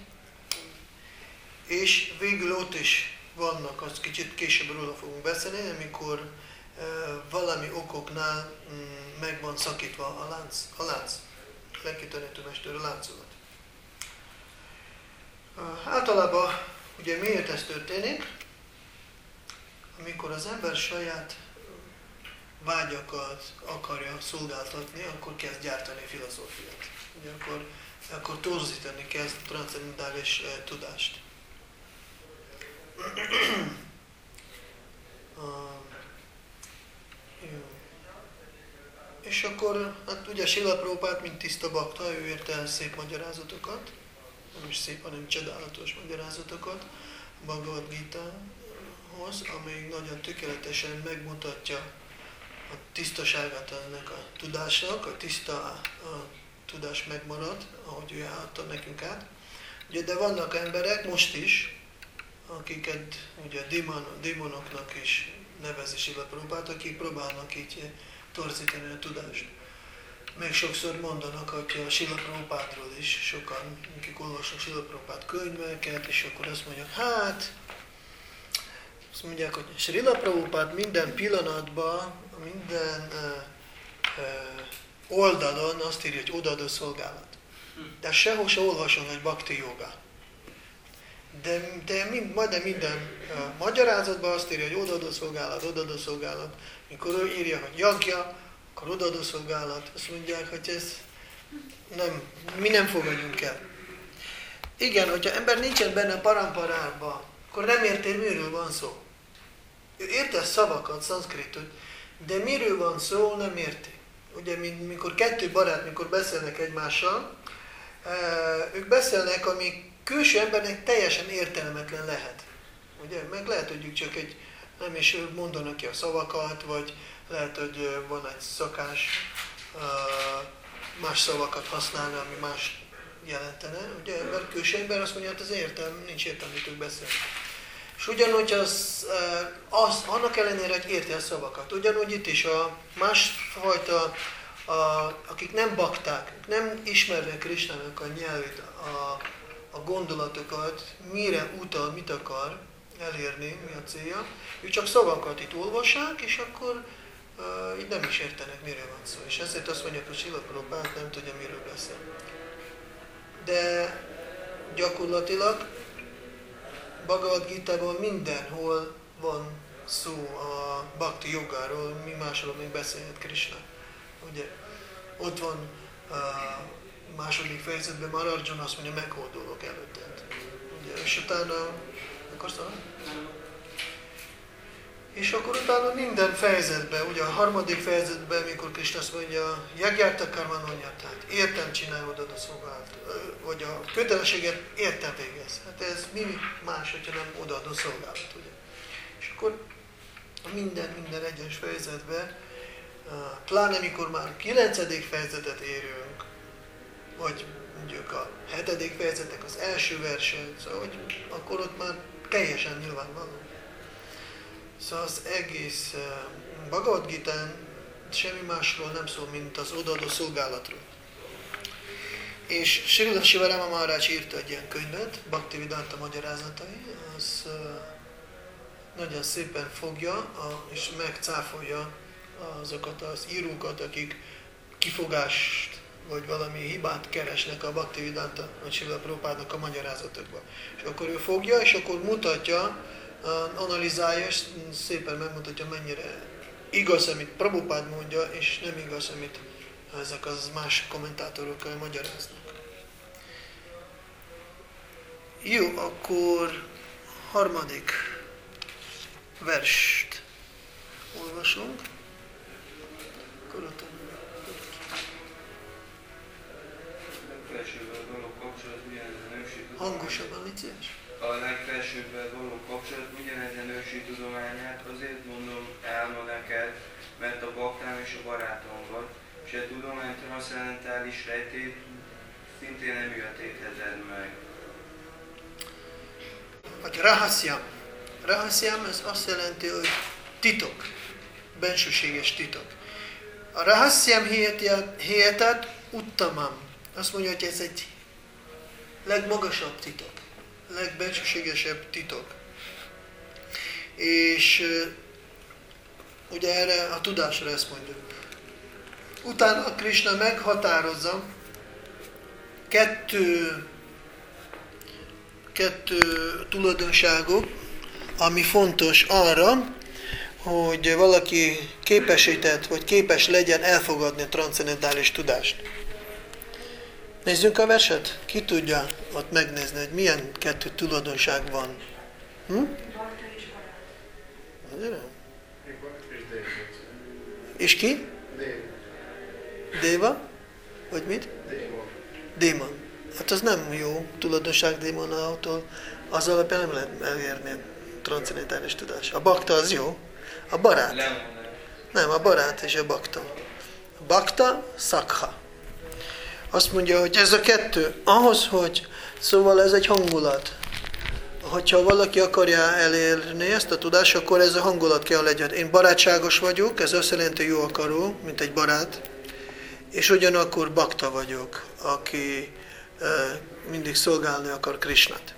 és végül ott is vannak, az kicsit később róla fogunk beszélni, amikor uh, valami okoknál um, meg van szakítva a lánc, a lánc. lelki tanítómesterről látszolat. Általában ugye miért ez történik? Amikor az ember saját vágyakat akarja szolgáltatni, akkor kezd gyártani filozófiát. Ugye akkor, akkor torzítani kezd transzendentális eh, tudást. uh, És akkor, hát ugye Srila Prabhupád, mint tiszta bakta, ő érte el szép magyarázatokat, nem is szép, hanem csodálatos magyarázatokat a Bhagavad Gita-hoz, amely nagyon tökéletesen megmutatja a tisztaságát ennek a tudásnak, a tiszta a tudás megmarad, ahogy ő adta nekünk át. Ugye, de vannak emberek most is, akiket ugye démon, démonoknak is nevezi Srila Prabhupád, akik próbálnak így torzítani a tudást. Még sokszor mondanak, hogy a Srila Prabhupádról is, sokan, akik olvasnak Srila Prabhupád könyveket, és akkor azt mondják, hát, azt mondják, hogy Srila Prabhupád minden pillanatban, minden uh, uh, oldalon azt írja, hogy odaadó szolgálat. De sehol se olvasom, hogy bhakti joga. De, de mind, majdnem minden uh, magyarázatban azt írja, hogy odaadó szolgálat, odaadó szolgálat. Mikor ő írja, hogy jagja, akkor odaadó szolgálat. Azt mondják, hogy ez nem, mi nem fogadjunk el. Igen, hogyha ember nincsen benne a paramparában, akkor nem érti, miről van szó. Ő érte szavakat, szanszkritot, de miről van szó, nem érti. Ugye, mikor kettő barát, mikor beszélnek egymással, ők beszélnek, ami külső embernek teljesen értelmetlen lehet. Ugye? Meg lehet, hogy ők csak egy, nem is mondanak ki a szavakat, vagy lehet, hogy van egy szakás, más szavakat használna, ami más jelentene. Ugye, ember, külső ember azt mondja, hogy ez értelme, nincs értelme, hogy ők beszélnek. És ugyanúgy az, az, annak ellenére, hogy érti a szavakat. Ugyanúgy itt is a másfajta, a, akik nem bakták, nem ismernek Krisnának a nyelvét, a, a gondolatokat, mire utal, mit akar elérni, mi a célja. Ők csak szavakat itt olvassák, és akkor uh, így nem is értenek, miről van szó. És ezért azt mondják, hogy Srila Prabhupád nem tudja, miről beszél. De gyakorlatilag Bhagavad Gitában mindenhol van szó a bhakti jogáról, mi másról még beszélhet Krishna. Ugye, ott van a második fejezetben már Arjuna azt mondja, meghódolok előtted. Ugye, és utána, akarsz talán? És akkor utána minden fejezetben, ugye a harmadik fejezetben, mikor Krishna azt mondja, jagyárta karmanonyat, tehát értem csinálod a szolgálat, vagy a kötelességet értem végez. Hát ez mi más, hogyha nem odaadó szolgálat, ugye. És akkor minden, minden egyes fejezetben, pláne mikor már kilencedik fejezetet érünk, vagy mondjuk a hetedik fejezetek az első verset, szóval, hogy akkor ott már teljesen nyilvánvaló. Szóval az egész uh, Bhagavad Gitán semmi másról nem szól, mint az odaadó szolgálatról. És Srila Sivarama Maharaj írta egy ilyen könyvet, Bhaktivedanta magyarázatai, az uh, nagyon szépen fogja a, és megcáfolja azokat az írókat, akik kifogást vagy valami hibát keresnek a Bhaktivedanta vagy Srila Prabhupádnak a magyarázatokban. És akkor ő fogja, és akkor mutatja, analizálja, és szépen megmutatja, mennyire igaz, amit Prabhupád mondja, és nem igaz, amit ezek az más kommentátorok magyaráznak. Jó, akkor harmadik verst olvasunk. Hangosabban, légy szíves. A legfelsőbbel való kapcsolat ugyanezen ősi tudományát azért mondom el ma neked, mert a baktám és a barátom vagy, és a tudomány transzcendentális rejtét szintén emiatt értheted meg. Vagy rahasyam. Rahasyam ez azt jelenti, hogy titok, bensőséges titok. A rahasyam hiyetet uttamam. Azt mondja, hogy ez egy legmagasabb titok, legbensőségesebb titok. És ugye erre a tudásra ezt mondjuk. Utána Krishna meghatározza, kettő, kettő tulajdonságok, ami fontos arra, hogy valaki képesített, vagy képes legyen elfogadni a transzcendentális tudást. Nézzünk a verset? Ki tudja ott megnézni, hogy milyen kettő tulajdonság van? Hm? És ki? Déva? Vagy mit? Démon. Hát az nem jó tulajdonság démonától. Az alapján nem lehet elérni a transzcendentális tudás. A bakta az jó. A barát. Nem, a barát és a bakta. A bakta, szakha. Azt mondja, hogy ez a kettő, ahhoz, hogy, szóval ez egy hangulat. Hogyha valaki akarja elérni ezt a tudást, akkor ez a hangulat kell legyen. Én barátságos vagyok, ez azt jelenti jó akaró, mint egy barát, és ugyanakkor bakta vagyok, aki e, mindig szolgálni akar Krisnát.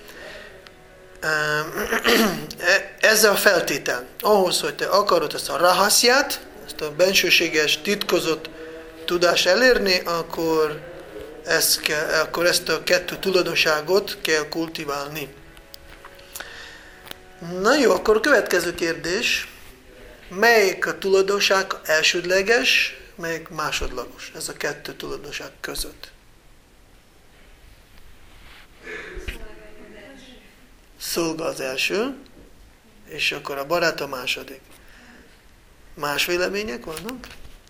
E, ez a feltétel. Ahhoz, hogy te akarod ezt a rahasját, ezt a bensőséges, titkozott tudást elérni, akkor ezt, kell, akkor ezt a kettő tulajdonságot kell kultiválni. Na jó, akkor a következő kérdés. Melyik a tulajdonság elsődleges, melyik másodlagos? Ez a kettő tulajdonság között. Szolga az első, és akkor a barát a második. Más vélemények vannak?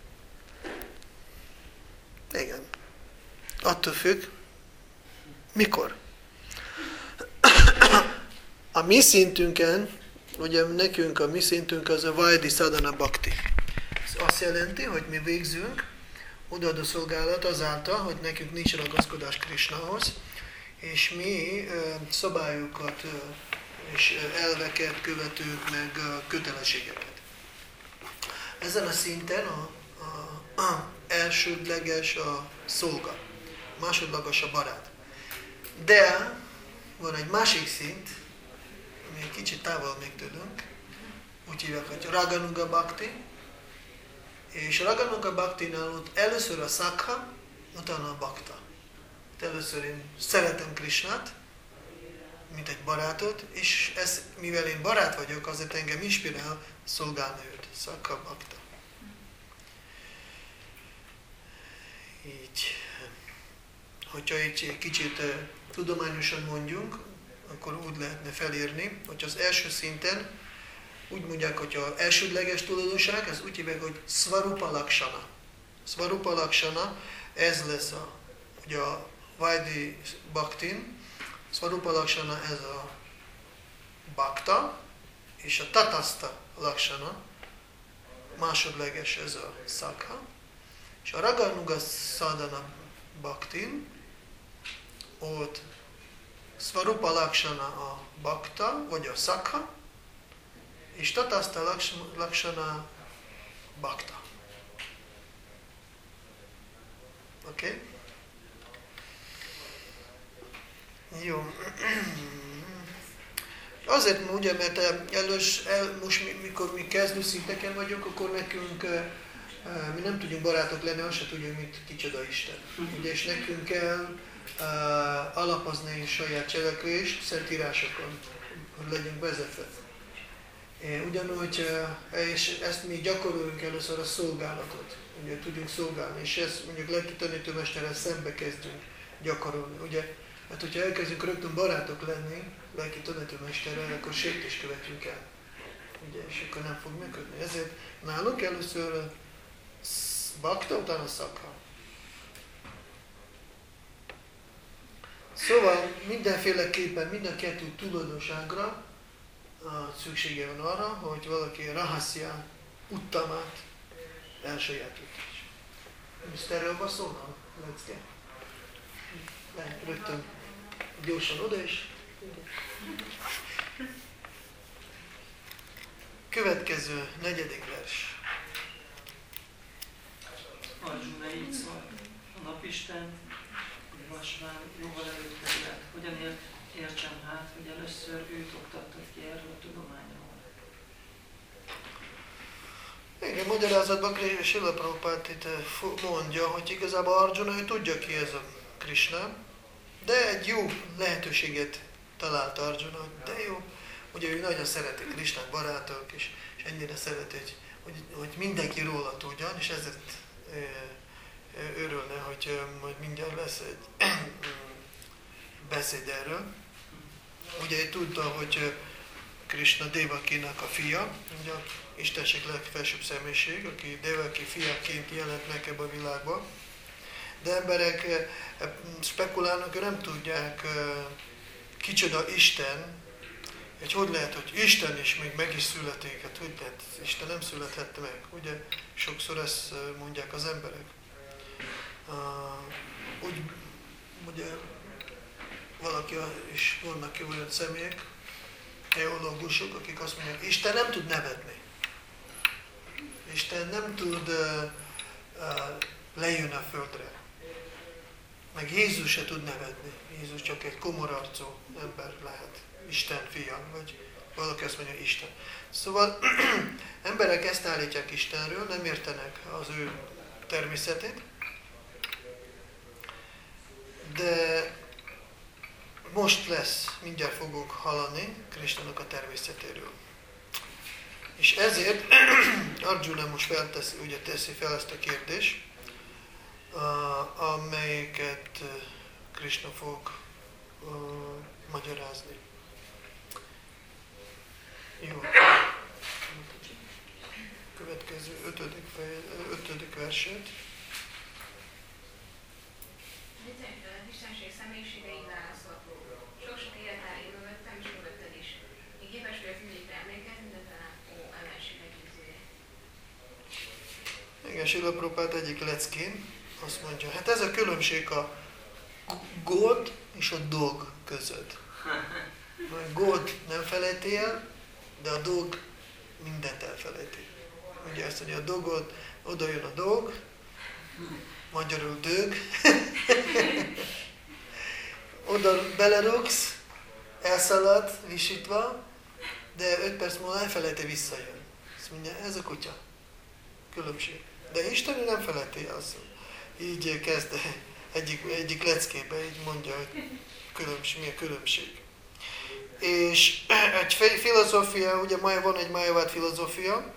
Igen. Attól függ, mikor. A mi szintünken, ugye nekünk a mi szintünk az a Vajdi Sadhana Bhakti. Ez azt jelenti, hogy mi végzünk odaadó szolgálat azáltal, hogy nekünk nincs ragaszkodás Krishnahoz, és mi ö, szabályokat ö, és elveket követünk, meg ö, kötelességeket. Ezen a szinten a, a, a elsődleges a szolga, másodlagos a barát. De van egy másik szint, ami egy kicsit távol még tőlünk, úgy hívják, hogy Raganuga Bhakti, és Raganuga Bhaktinál ott először a Sakha, utána a Bhakta. Először én szeretem Krishnát, mint egy barátot, és ez, mivel én barát vagyok, azért engem inspirál szolgálni őt. Sakha Bhakta. Így. Hogyha egy kicsit uh, tudományosan mondjunk, akkor úgy lehetne felírni, hogy az első szinten úgy mondják, hogy az elsődleges tulajdonság, az úgy hívják, hogy Svarupa Lakshana. Svarupa Lakshana, ez lesz a, ugye a Vajdi Bhaktin, Svarupa Lakshana ez a Bhakta, és a Tatasta Lakshana, másodleges ez a Sakha, és a Raganuga Sadhana Bhaktin, ott Svarupa Lakshana a Bhakta, vagy a Sakha, és Tatasta Lakshana Bhakta. Oké? Okay? Jó. Azért ugye, mert elős, el, most mikor mi kezdő szinteken vagyunk, akkor nekünk mi nem tudjunk barátok lenni, azt se tudjuk, mit kicsoda Isten. Ugye, és nekünk kell uh, alapozni saját cselekvést szentírásokon, hogy legyünk vezetve. Ugyanúgy, és ezt mi gyakorolunk először a szolgálatot, ugye tudjunk szolgálni, és ezt mondjuk lelki tanítómesterrel szembe kezdünk gyakorolni, ugye? Hát, hogyha elkezdünk rögtön barátok lenni, lelki tanítómesterrel, akkor sértést követjünk el, ugye? És akkor nem fog működni. Ezért nálunk először Bhakta, utána Sakha. Szóval mindenféleképpen mind a kettő tulajdonságra szüksége van arra, hogy valaki rahasya uttamát elsajátítja. Most erről szólnál? Lecke? Le, rögtön gyorsan oda is. Következő, negyedik vers. Arjuna így szól, a napisten, Vasván jóval előtte élet. Hogyan ért, értsem hát, hogy először őt oktattad ki erről a tudományról? Igen, magyarázatban Srila Prabhupád itt mondja, hogy igazából Arjuna ő tudja ki ez a Krishna, de egy jó lehetőséget talált Arjuna, hogy de jó, ugye ő nagyon szereti Krishnát, barátok, és, és ennyire szereti, hogy, hogy, hogy mindenki róla tudjon, és ezért e, e, örülne, hogy majd mindjárt lesz egy beszéd erről. Ugye ő tudta, hogy Krishna Devakinak a fia, ugye a Istenség legfelsőbb személyiség, aki Devaki fiaként jelent meg ebbe a világba. De emberek spekulálnak, hogy nem tudják, kicsoda Isten, hogy hogy lehet, hogy Isten is még meg is születik, hát hogy lehet, Isten nem születhette meg. Ugye sokszor ezt mondják az emberek. Úgy, ugye valaki is, vannak olyan személyek, teológusok, akik azt mondják, Isten nem tud nevetni. Isten nem tud uh, uh, lejönni a földre. Meg Jézus se tud nevetni. Jézus csak egy komorarcú ember lehet. Isten fia, vagy valaki azt mondja Isten. Szóval emberek ezt állítják Istenről, nem értenek az ő természetét, de most lesz, mindjárt fogunk hallani Krishnának a természetéről. És ezért Arjuna most felteszi, ugye teszi fel ezt a kérdést, amelyiket Krishna fog uh, magyarázni. Jó. Következő ötödik, fej, ötödik verset. Istenség személyisége így válaszolt. Sok-sok élet áll én mögöttem és mögötted is. Én képes vagyok mindegyikre emlékezni, de talán ó, ellenség meggyőzője. Igen, Srila Prabhupád egyik leckén azt mondja, hát ez a különbség a God és a dog között. A God nem felejti el, de a dog mindent elfelejti. Ugye ezt mondja, a dogot, oda jön a dog, magyarul dög, oda belerugsz, elszalad, visítva, de öt perc múlva elfelejti, visszajön. Azt mondja, ez a kutya. Különbség. De Isten nem felejti el. Így kezd egyik, egyik leckébe, így mondja, hogy különbség, mi a különbség. És egy filozófia, ugye van egy Mayavad filozófia,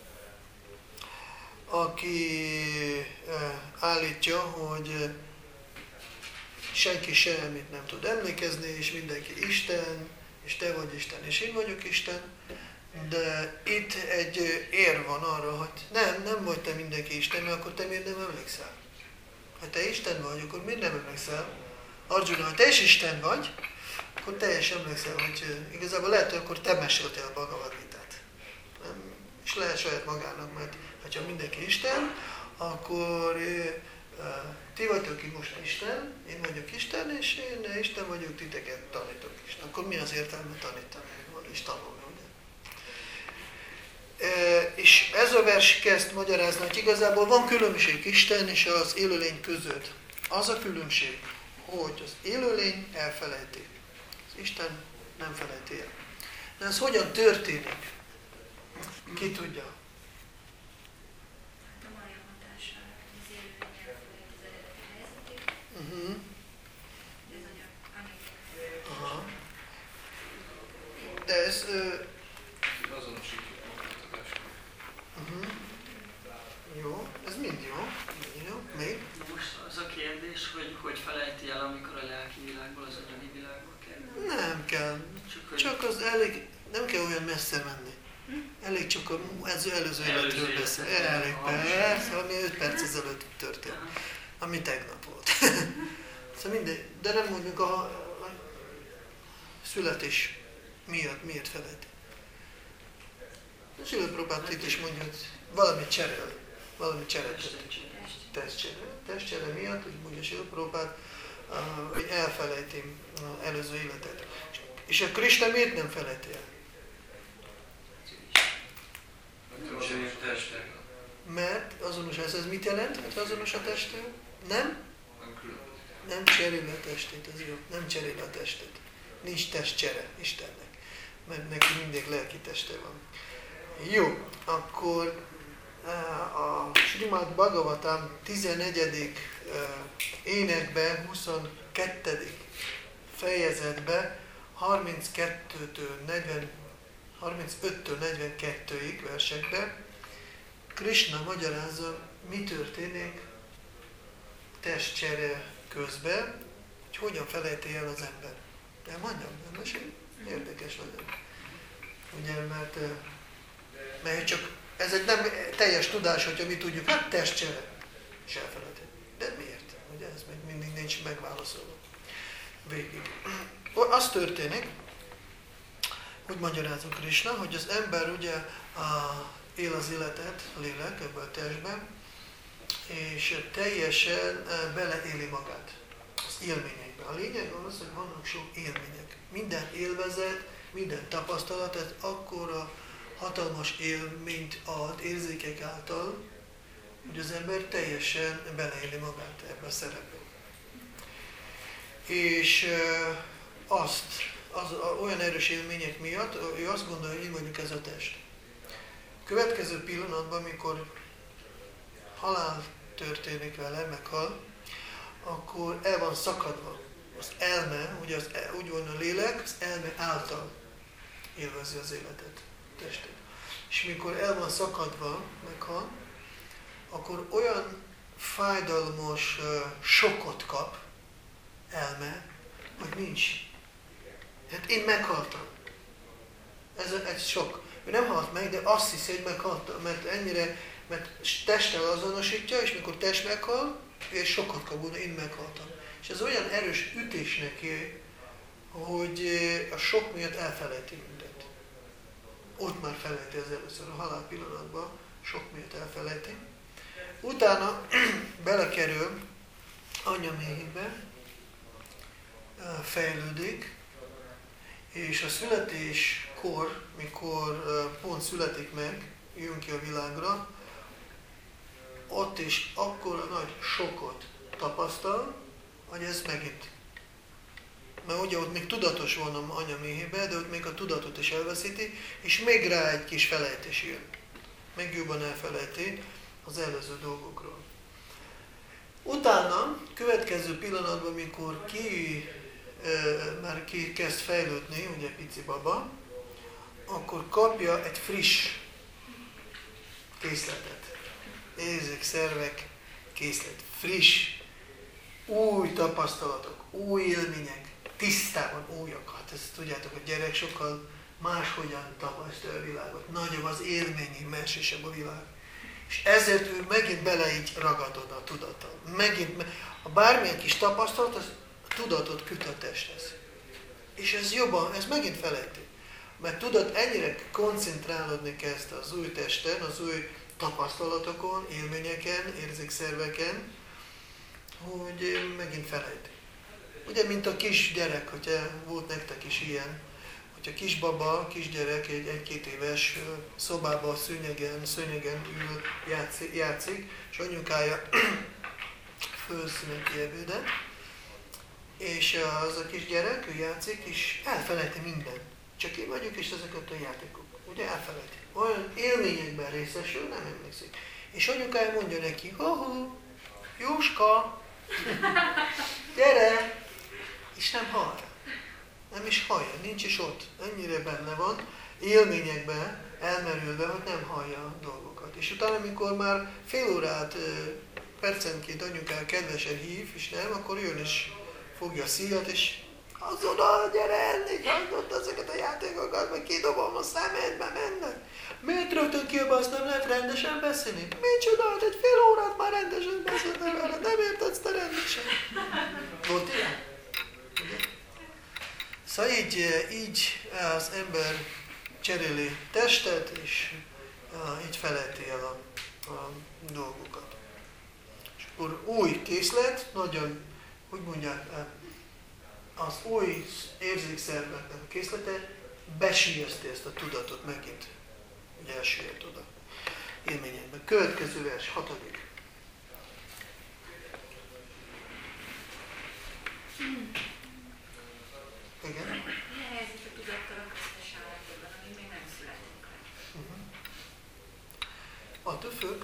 aki állítja, hogy senki semmit nem tud emlékezni, és mindenki Isten, és te vagy Isten, és én vagyok Isten, de itt egy ér van arra, hogy nem, nem vagy te mindenki Isten, mert akkor te miért nem emlékszel? Ha te Isten vagy, akkor miért nem emlékszel? Arjuna, ha te is Isten vagy, akkor te is emlékszel, hogy igazából lehet, hogy akkor te meséltél a Bhagavad Gitát. És lehet saját magának, mert ha mindenki Isten, akkor ti vagytok ki most Isten, én vagyok Isten, és én Isten vagyok, titeket tanítok is. Akkor mi az értelme tanítani és tanulni? E, és ez a vers kezd magyarázni, hogy igazából van különbség Isten és az élőlény között. Az a különbség, hogy az élőlény elfelejti. Az Isten nem felejti el. De ez hogyan történik? Ki tudja? Uh-huh. Aha. De ez... Uh, uh-huh. Jó, ez mind jó. Mind jó. Még? Most az a kérdés, hogy hogy felejti el, amikor a lelki világból az anyagi világba kerül? Nem kell. Csak, csak az elég, nem kell olyan messze menni. Elég csak az előző életről beszél. Elég persze, ami öt perc ezelőtt történt. Ami tegnap volt. Szóval mindegy, de nem mondjuk a, a születés miatt, miért felejti. A Srila Prabhupád itt is mondja, hogy valamit cserél, valamit cseréltetik. Testcsere. Testcsere miatt, hogy mondja Srila Prabhupád, hogy elfelejti az előző életet. És a Krishna miért nem felejti el? Mert azonos ez, ez mit jelent? Hát azonos a testtel? Nem? Nem cserél a testét, ez jó. Nem cserél a testét. Nincs testcsere Istennek. Mert neki mindig lelki teste van. Jó, akkor a Srimad Bhagavatam tizennegyedik énekben, huszonkettő fejezetben, harminckettőtől negyven, harmincöttől negyvenkettőig versekben Krishna magyarázza, mi történik testcsere közben, hogy hogyan felejti el az ember. Nem mondjam, nem mesél? Érdekes legyen. Ugye, mert, mert csak ez egy nem teljes tudás, hogyha mi tudjuk, hát testcsere, és elfelejti. De miért? Ugye ez még mindig nincs megválaszolva. Végig. Az történik, hogy magyarázunk Krishna, hogy az ember ugye a, él az életet, a lélek ebben a testben, és teljesen beleéli magát az élményekben. A lényeg az, hogy vannak sok élmények. Minden élvezet, minden tapasztalat, ez akkora hatalmas élményt ad érzékek által, hogy az ember teljesen beleéli magát ebbe a szerepbe. És azt, az, olyan erős élmények miatt, ő azt gondolja, hogy így mondjuk ez a test. Következő pillanatban, amikor halál történik vele, meghal, akkor el van szakadva. Az elme, ugye az, úgy van a lélek, az elme által élvezi az életet, a testet. És mikor el van szakadva, meghal, akkor olyan fájdalmas uh, sokkot kap elme, hogy nincs. Hát én meghaltam. Ez egy sok. Ő nem halt meg, de azt hiszi, hogy meghaltam, mert ennyire, mert testtel azonosítja, és mikor test meghal, és sokat kap, volna, én meghaltam. És ez olyan erős ütés neki, hogy a sok miatt elfelejti mindent. Ott már felejti az először, a halál pillanatban sok miatt elfelejti. Utána belekerül anyaméhébe, fejlődik, és a születéskor, mikor pont születik meg, jön ki a világra, ott is akkora nagy sokot tapasztal, hogy ez megint. Mert ugye ott még tudatos van a anyaméhében, de ott még a tudatot is elveszíti, és még rá egy kis felejtés jön. Még jobban elfelejti az előző dolgokról. Utána, következő pillanatban, mikor ki, e, már ki kezd fejlődni, ugye pici baba, akkor kapja egy friss készletet. Érzék, szervek, készlet. Friss, új tapasztalatok, új élmények, tisztában újak. Hát ezt tudjátok, a gyerek sokkal máshogyan tapasztalja a világot. Nagyobb az élményi, mesésebb a világ. És ezért ő megint bele így ragadod a tudattal. Megint, a bármilyen kis tapasztalat, az a tudatot küld a testhez. És ez jobban, ez megint felejti. Mert tudat ennyire koncentrálódni kezd az új testen, az új tapasztalatokon, élményeken, érzékszerveken, hogy megint felejti. Ugye, mint a kisgyerek, hogyha volt nektek is ilyen, hogyha kisbaba, kisgyerek egy egy-két éves szobában, szőnyegen, szőnyegen ül, játszik, játszik és anyukája fölsz neki ebédet, és az a kisgyerek, ő játszik, és elfelejti mindent. Csak én vagyok, és ezeket a játékok. Ugye elfelejti. Olyan élményekben részesül, nem emlékszik. És anyukája mondja neki, hoho, Jóska, gyere! És nem hallja. Nem is hallja, nincs is ott. Ennyire benne van, élményekben elmerülve, hogy nem hallja a dolgokat. És utána, amikor már fél órát, percenként anyukája kedvesen hív, és nem, akkor jön és fogja a szíjat, és az oda, gyere enni, hagyd ott ezeket a játékokat, meg kidobom a szemedbe, mennek. Miért rögtön kiabálsz, nem lehet rendesen beszélni? Mit csinált? Egy fél órát már rendesen beszéltem vele, nem értetsz te rendesen. Volt ilyen? Szóval így, így az ember cseréli testet, és így felejti el a, a dolgokat. És akkor új készlet, nagyon, úgy mondják, az új érzékszerveknek a készlete besülyezti ezt a tudatot megint. Ugye elsüllyed oda élményekben. Következő vers, hatodik. Igen? Mi a helyzet a tudattal a köztes állapotban, ami még nem születünk le? Uh-huh. Attól függ,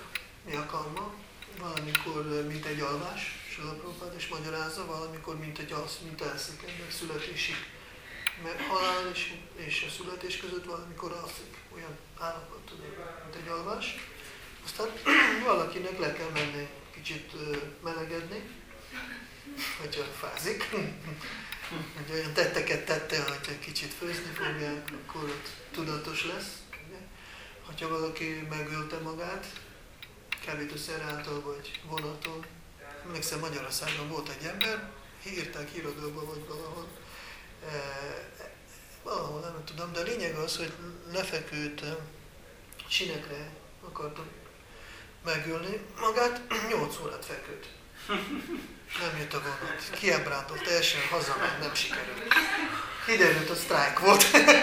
karma, valamikor mint egy alvás, Srila Prabhupád is magyarázza, valamikor mint egy alsz, mint elszik, ennek születésig, halál és, és a születés között valamikor alszik, olyan állapot tudod, mint egy alvás. Aztán valakinek le kell menni, kicsit melegedni, hogyha fázik, hogy olyan tetteket tette, hogyha kicsit főzni fogják, akkor ott tudatos lesz. Ha valaki megölte magát, kábítószer által vagy vonaton. Emlékszem, Magyarországon volt egy ember, írták híradóban vagy valahol, e, valahol nem tudom, de a lényeg az, hogy lefeküdt sinekre akartam megölni magát, nyolc órát feküdt. Nem jött a vonat. Kiábrántott, teljesen hazament, nem sikerült. Kiderült, hogy sztrájk volt.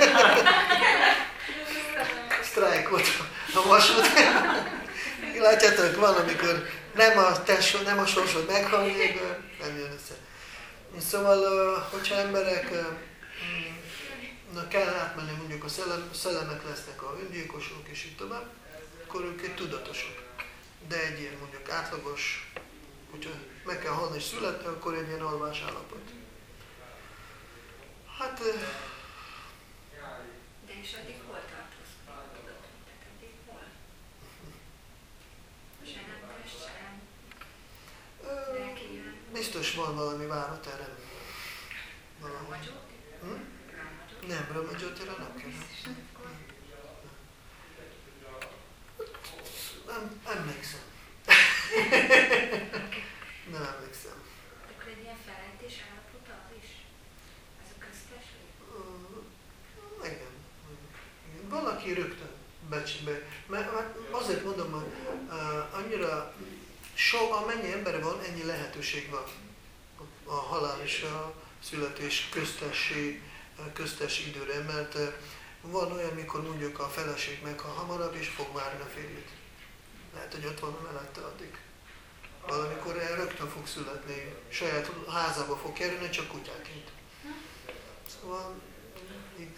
Sztrájk volt a vasút. Látjátok, van, amikor nem a, tesó, nem a sorsod meghallja, nem jön össze. Szóval, hogyha embereknek kell átmenni, mondjuk a szellem, szellemek lesznek a öngyilkosok és így tovább, akkor ők egy tudatosok. De egy ilyen mondjuk átlagos, hogyha meg kell halni és születni, akkor egy ilyen alvás állapot. Hát... De és addig hol tartózkodik? Tehát addig hol? Se nem test, se nem lelki világ. Biztos van valami váraterem. Brahma Jyoti? Hm? Nem, Brahma Jyotira nem kell. Nem, emlékszem. Nem emlékszem. Akkor egy ilyen felejtés állapota is? Ez a köztes? Uh, igen. igen. Valaki rögtön becsbe. Mert azért mondom, hogy uh, annyira so, amennyi ember van, ennyi lehetőség van. A halál és a születés köztesi, köztes időre, mert uh, van olyan, mikor mondjuk a feleség meghal hamarabb, és fog várni a férjét. Lehet, hogy ott van a mellette addig. Valamikor el rögtön fog születni, saját házába fog kerülni, csak kutyáként. Szóval itt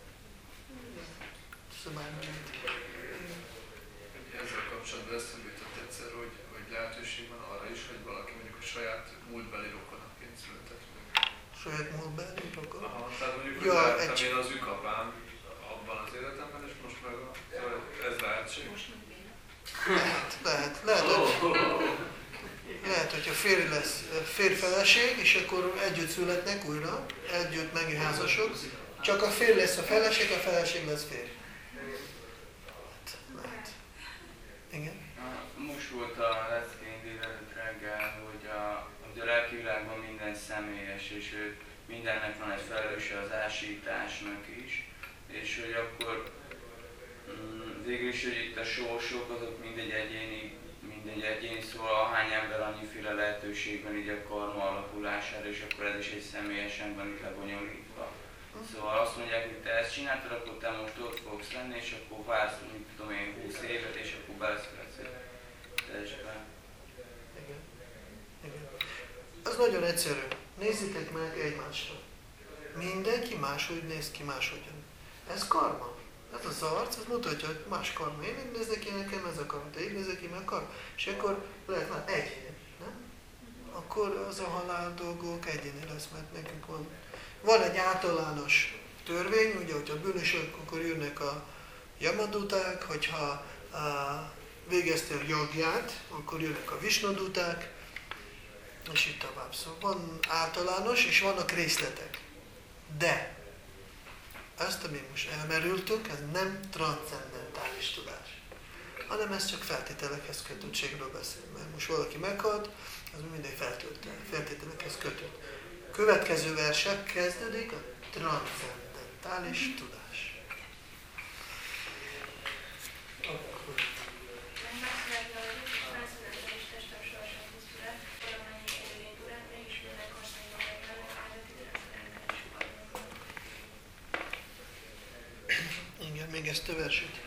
szabályban. Ezzel kapcsolatban eszembe jutott egyszer, hogy, hogy lehetőség van arra is, hogy valaki mondjuk a saját múltbeli rokonaként született meg. Saját múltbeli rokon? Aha, tehát mondjuk, ja, hogy lehettem egy... én az ükapám abban az életemben, és most meg a, ez lehetséges. Most meg béna. Lehet, lehet, lehet, hogy, lehet, hogyha férj lesz férfeleség, és akkor együtt születnek újra, együtt megint házasok, csak a férj lesz a feleség, a feleség lesz férj. Lehet. Igen? Most volt a leckény délelőtt reggel, hogy a, hogy a lelki világban minden személyes, és hogy mindennek van egy felelőse az ásításnak is, és hogy akkor mm, végül is, hogy itt a sorsok azok mindegy egyéni, mindegy egyéni, szóval ahány ember annyiféle lehetőség van így a karma alakulására, és akkor ez is egy személyesen van itt lebonyolítva. Szóval azt mondják, hogy te ezt csináltad, akkor te most ott fogsz lenni, és akkor vársz, mit tudom én, húsz évet, és akkor beleszületsz egy testbe. Igen. Igen. Ez nagyon egyszerű. Nézzétek meg egymásra. Mindenki máshogy néz ki, máshogyan. Ez karma. Ez az arc, ez mutatja, hogy más karma. Én így nézek ki, nekem ez a karma, te így nézek ki, meg karma. És akkor lehet már egyéni, nem? Akkor az a halál dolgok egyéni lesz, mert nekünk van. Van egy általános törvény, ugye, hogyha bűnösök, akkor jönnek a jamaduták, hogyha a, végeztél jogját, akkor jönnek a visnoduták, és így tovább. Szóval van általános, és vannak részletek. De ezt, amit most elmerültünk, ez nem transzcendentális tudás, hanem ez csak feltételekhez kötöttségről beszél. Mert most valaki meghalt, az mindegy feltételekhez kötött. Következő versek kezdődik a transzcendentális tudás. Akkor. Igen, még ezt a verset.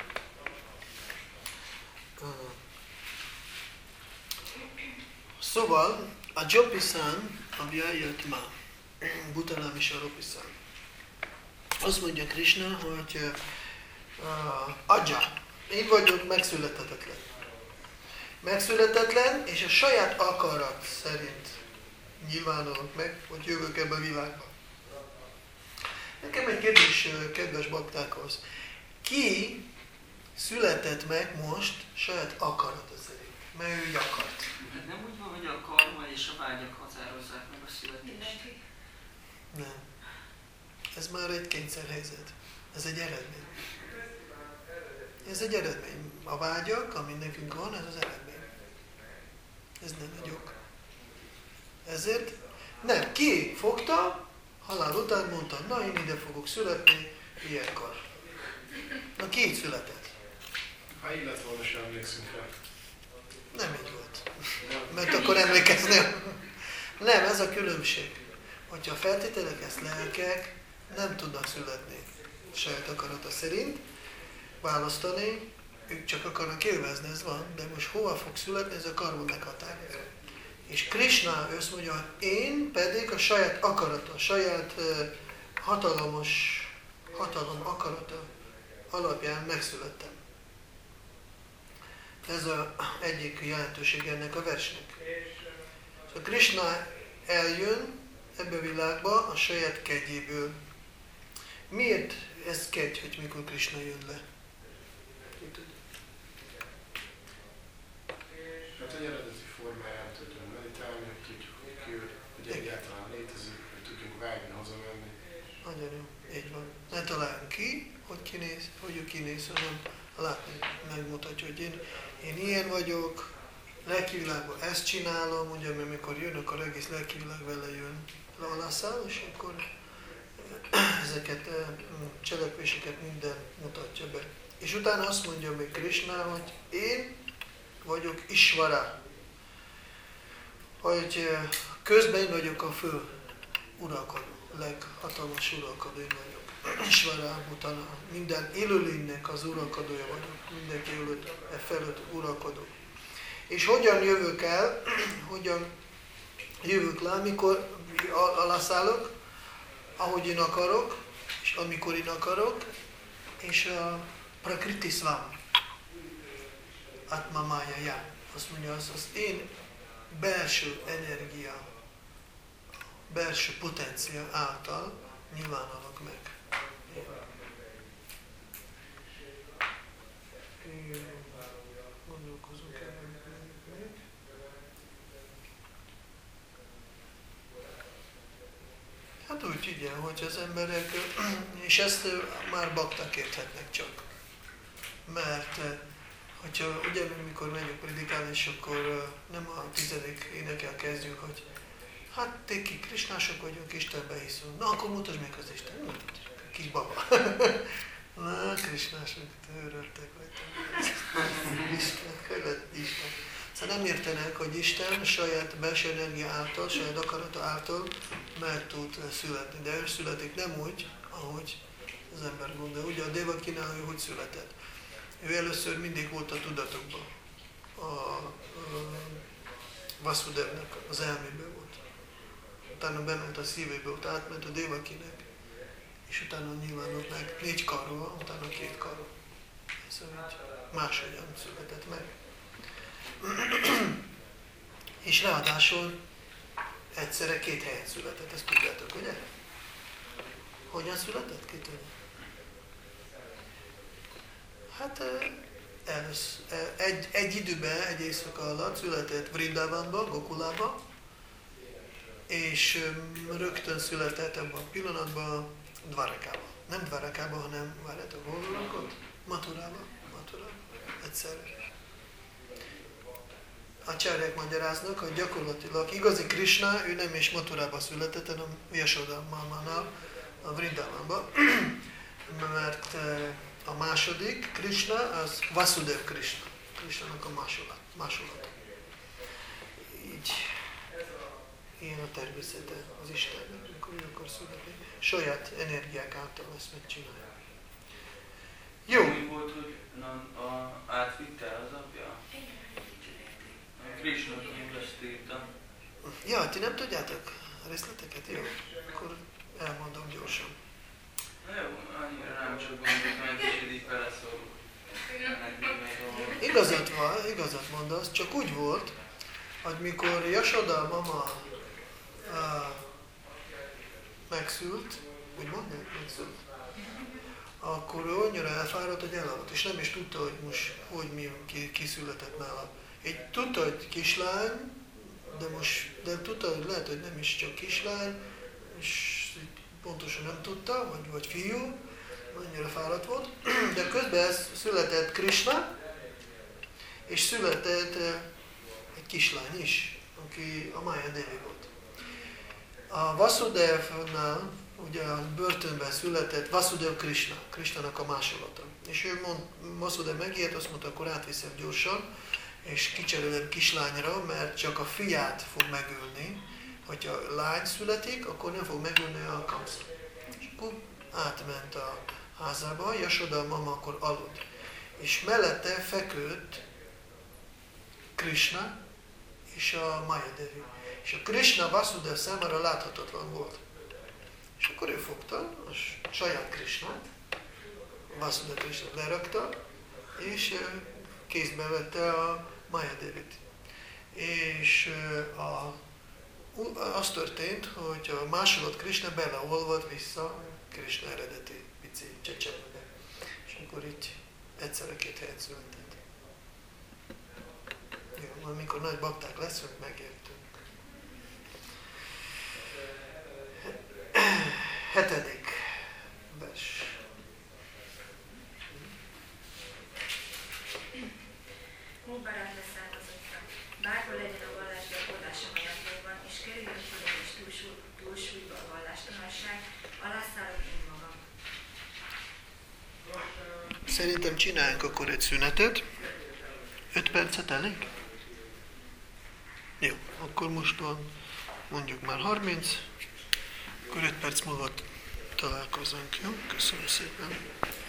Szóval a Jopisan, ami eljött ma, Bhutanám és a Ropisan. Azt mondja Krishna, hogy uh, Aja, én vagyok megszülethetetlen. megszületetlen, és a saját akarat szerint nyilvánulok meg, hogy jövök ebbe a világba. Nekem egy kérdés, kedves baktákhoz. Ki született meg most saját akarata szerint? Mert ő akart. Hát nem úgy van, hogy a karma és a vágyak határozzák meg a születést. Nem. Ez már egy kényszerhelyzet. Ez egy eredmény. Ez egy eredmény. A vágyak, ami nekünk van, ez az eredmény. Ez nem egy ok. Ezért nem. Ki fogta, halál után mondta, na én ide fogok születni, ilyenkor. Na ki így született? Ha így lett volna, sem emlékszünk rá. Nem így volt. Mert akkor emlékeznem. Nem, ez a különbség. Hogyha a feltételek ezt lelkek, nem tudnak születni saját akarata szerint, választani, ők csak akarnak élvezni, ez van, de most hova fog születni, ez a karma meghatározó. És Krishna ő azt mondja, hogy én pedig a saját akarata, a saját uh, hatalmas hatalom akarata alapján megszülettem. Ez az egyik jelentőség ennek a versnek. So, Krishna eljön ebbe a világba a saját kegyéből. Miért ez kegy, hogy mikor Krishna jön le? Hát, hogy eredeti formáját tudunk meditálni, hogy tudjuk, hogy ki ő, hogy egyáltalán létezik, hogy tudjunk vágni, hazamenni. Nagyon jó, így van. Ne találjunk ki, hogy kinéz, hogy ő kinéz, hanem látni, megmutatja, hogy én, én ilyen vagyok, lelki világban ezt csinálom, ugye, mert mikor jön, akkor egész lelki világ vele jön alászáll, és akkor ezeket a cselekvéseket minden mutatja be. És utána azt mondja még Krishna, hogy én vagyok Isvara, hogy közben én vagyok a fő uralkodó, leghatalmas uralkodó én vagyok. Isvara, utána minden élőlénynek az uralkodója vagyok, mindenki élőt, e felett uralkodó. És hogyan jövök el, hogyan jövök le, amikor alászállok, ahogy én akarok, és amikor én akarok, és a Prakriti Svam, Atma Maya Ján. Azt mondja, az, az én belső energia, belső potencia által nyilvánulok meg. Én gondolkozunk el. Hát úgy igen, hogy az emberek, és ezt már bakták érthetnek csak. Mert hogyha ugye mikor megyünk predikálni, és akkor nem a tizedik énekel kezdjük, hogy hát ti ki krisnások vagyunk, Istenbe hiszünk. Na akkor mutasd meg az Isten. Mutasd, kis baba. Na, krisnások, őröltek vagytok. Isten, hogy lett Isten. Szóval nem értenek, hogy Isten saját belső energia által, saját akarata által meg tud születni. De ő születik nem úgy, ahogy az ember gondolja. Ugye a Devakinál ő hogy született? Ő először mindig volt a tudatokban. A, a Vasudevnek az elméből volt. Utána bement a szívébe, ott átment a Devakinek. És utána nyilvánult meg négy karról, utána két karról. Szóval így máshogyan született meg. És ráadásul egyszerre két helyen született, ezt tudjátok, ugye? Hogyan született? Ki tudja? Hát elősz, egy, egy időben, egy éjszaka alatt született Vrindavanba, Gokulába, és rögtön született ebben a pillanatban Dvarakába. Nem Dvarakába, hanem, várjátok, hol vannak ott? Maturába. Maturába. Egyszerre. Acsárják magyaráznak, hogy gyakorlatilag igazi Krishna, ő nem is Maturába született, hanem Yashoda mámánál, a Vrindavanba, mert a második Krishna az Vasudev Krishna, Krishnának a másolat, másolata. Így, ilyen a természete az Istennek, amikor ő akar születni. Saját energiák által ezt megcsinálja. Jó. Mi volt, hogy na, a, átvitte az apja? Krishna könyv ezt írta. Ja, ti nem tudjátok a részleteket? Jó, akkor elmondom gyorsan. Na jó, annyira nem csak gondoltam, egy kicsit így beleszorul. Én igazat, van, igazat mondasz, csak úgy volt, hogy mikor Jasoda mama uh, megszült, úgy mondják, megszült, akkor ő annyira elfáradt, hogy elaludt, és nem is tudta, hogy most hogy mi ki, ki született nála. Így tudta, hogy kislány, de most de tudta, hogy lehet, hogy nem is csak kislány, és pontosan nem tudta, vagy, vagy fiú, annyira fáradt volt, de közben született Krishna, és született egy kislány is, aki a Maya Devi volt. A Vasudevnál, ugye a börtönben született Vasudev Krishna, Krishnának a másolata. És ő mond, Vasudev megijedt, azt mondta, akkor átviszem gyorsan, és kicserélem kislányra, mert csak a fiát fog megölni. Hogyha lány születik, akkor nem fog megölni a Kamsa. És akkor átment a házába, Jasoda a mama akkor aludt. És mellette feküdt Krishna és a Maya Devi. És a Krishna Vasudev számára láthatatlan volt. És akkor ő fogta a saját Krishnát, Vasudev Krishnát lerakta, és kézbe vette a Maya Devit. És a, az történt, hogy a másolott Krishna beleolvad vissza Krishna eredeti pici csecsemőbe. És akkor így egyszerre két helyen született. Jó, amikor nagy bakták leszünk, megértünk. Hetedik vers. Óbarát leszármazottra. Bárhol legyen a vallás gyakorlása hajadlóban, és kerüljön tudom és túlsúly, túlsúlyba a vallástalanság, alászállok én magam. Szerintem csináljunk akkor egy szünetet. Öt percet elég? Jó, akkor most van mondjuk már harminc, akkor öt perc múlva találkozunk, jó? Köszönöm szépen.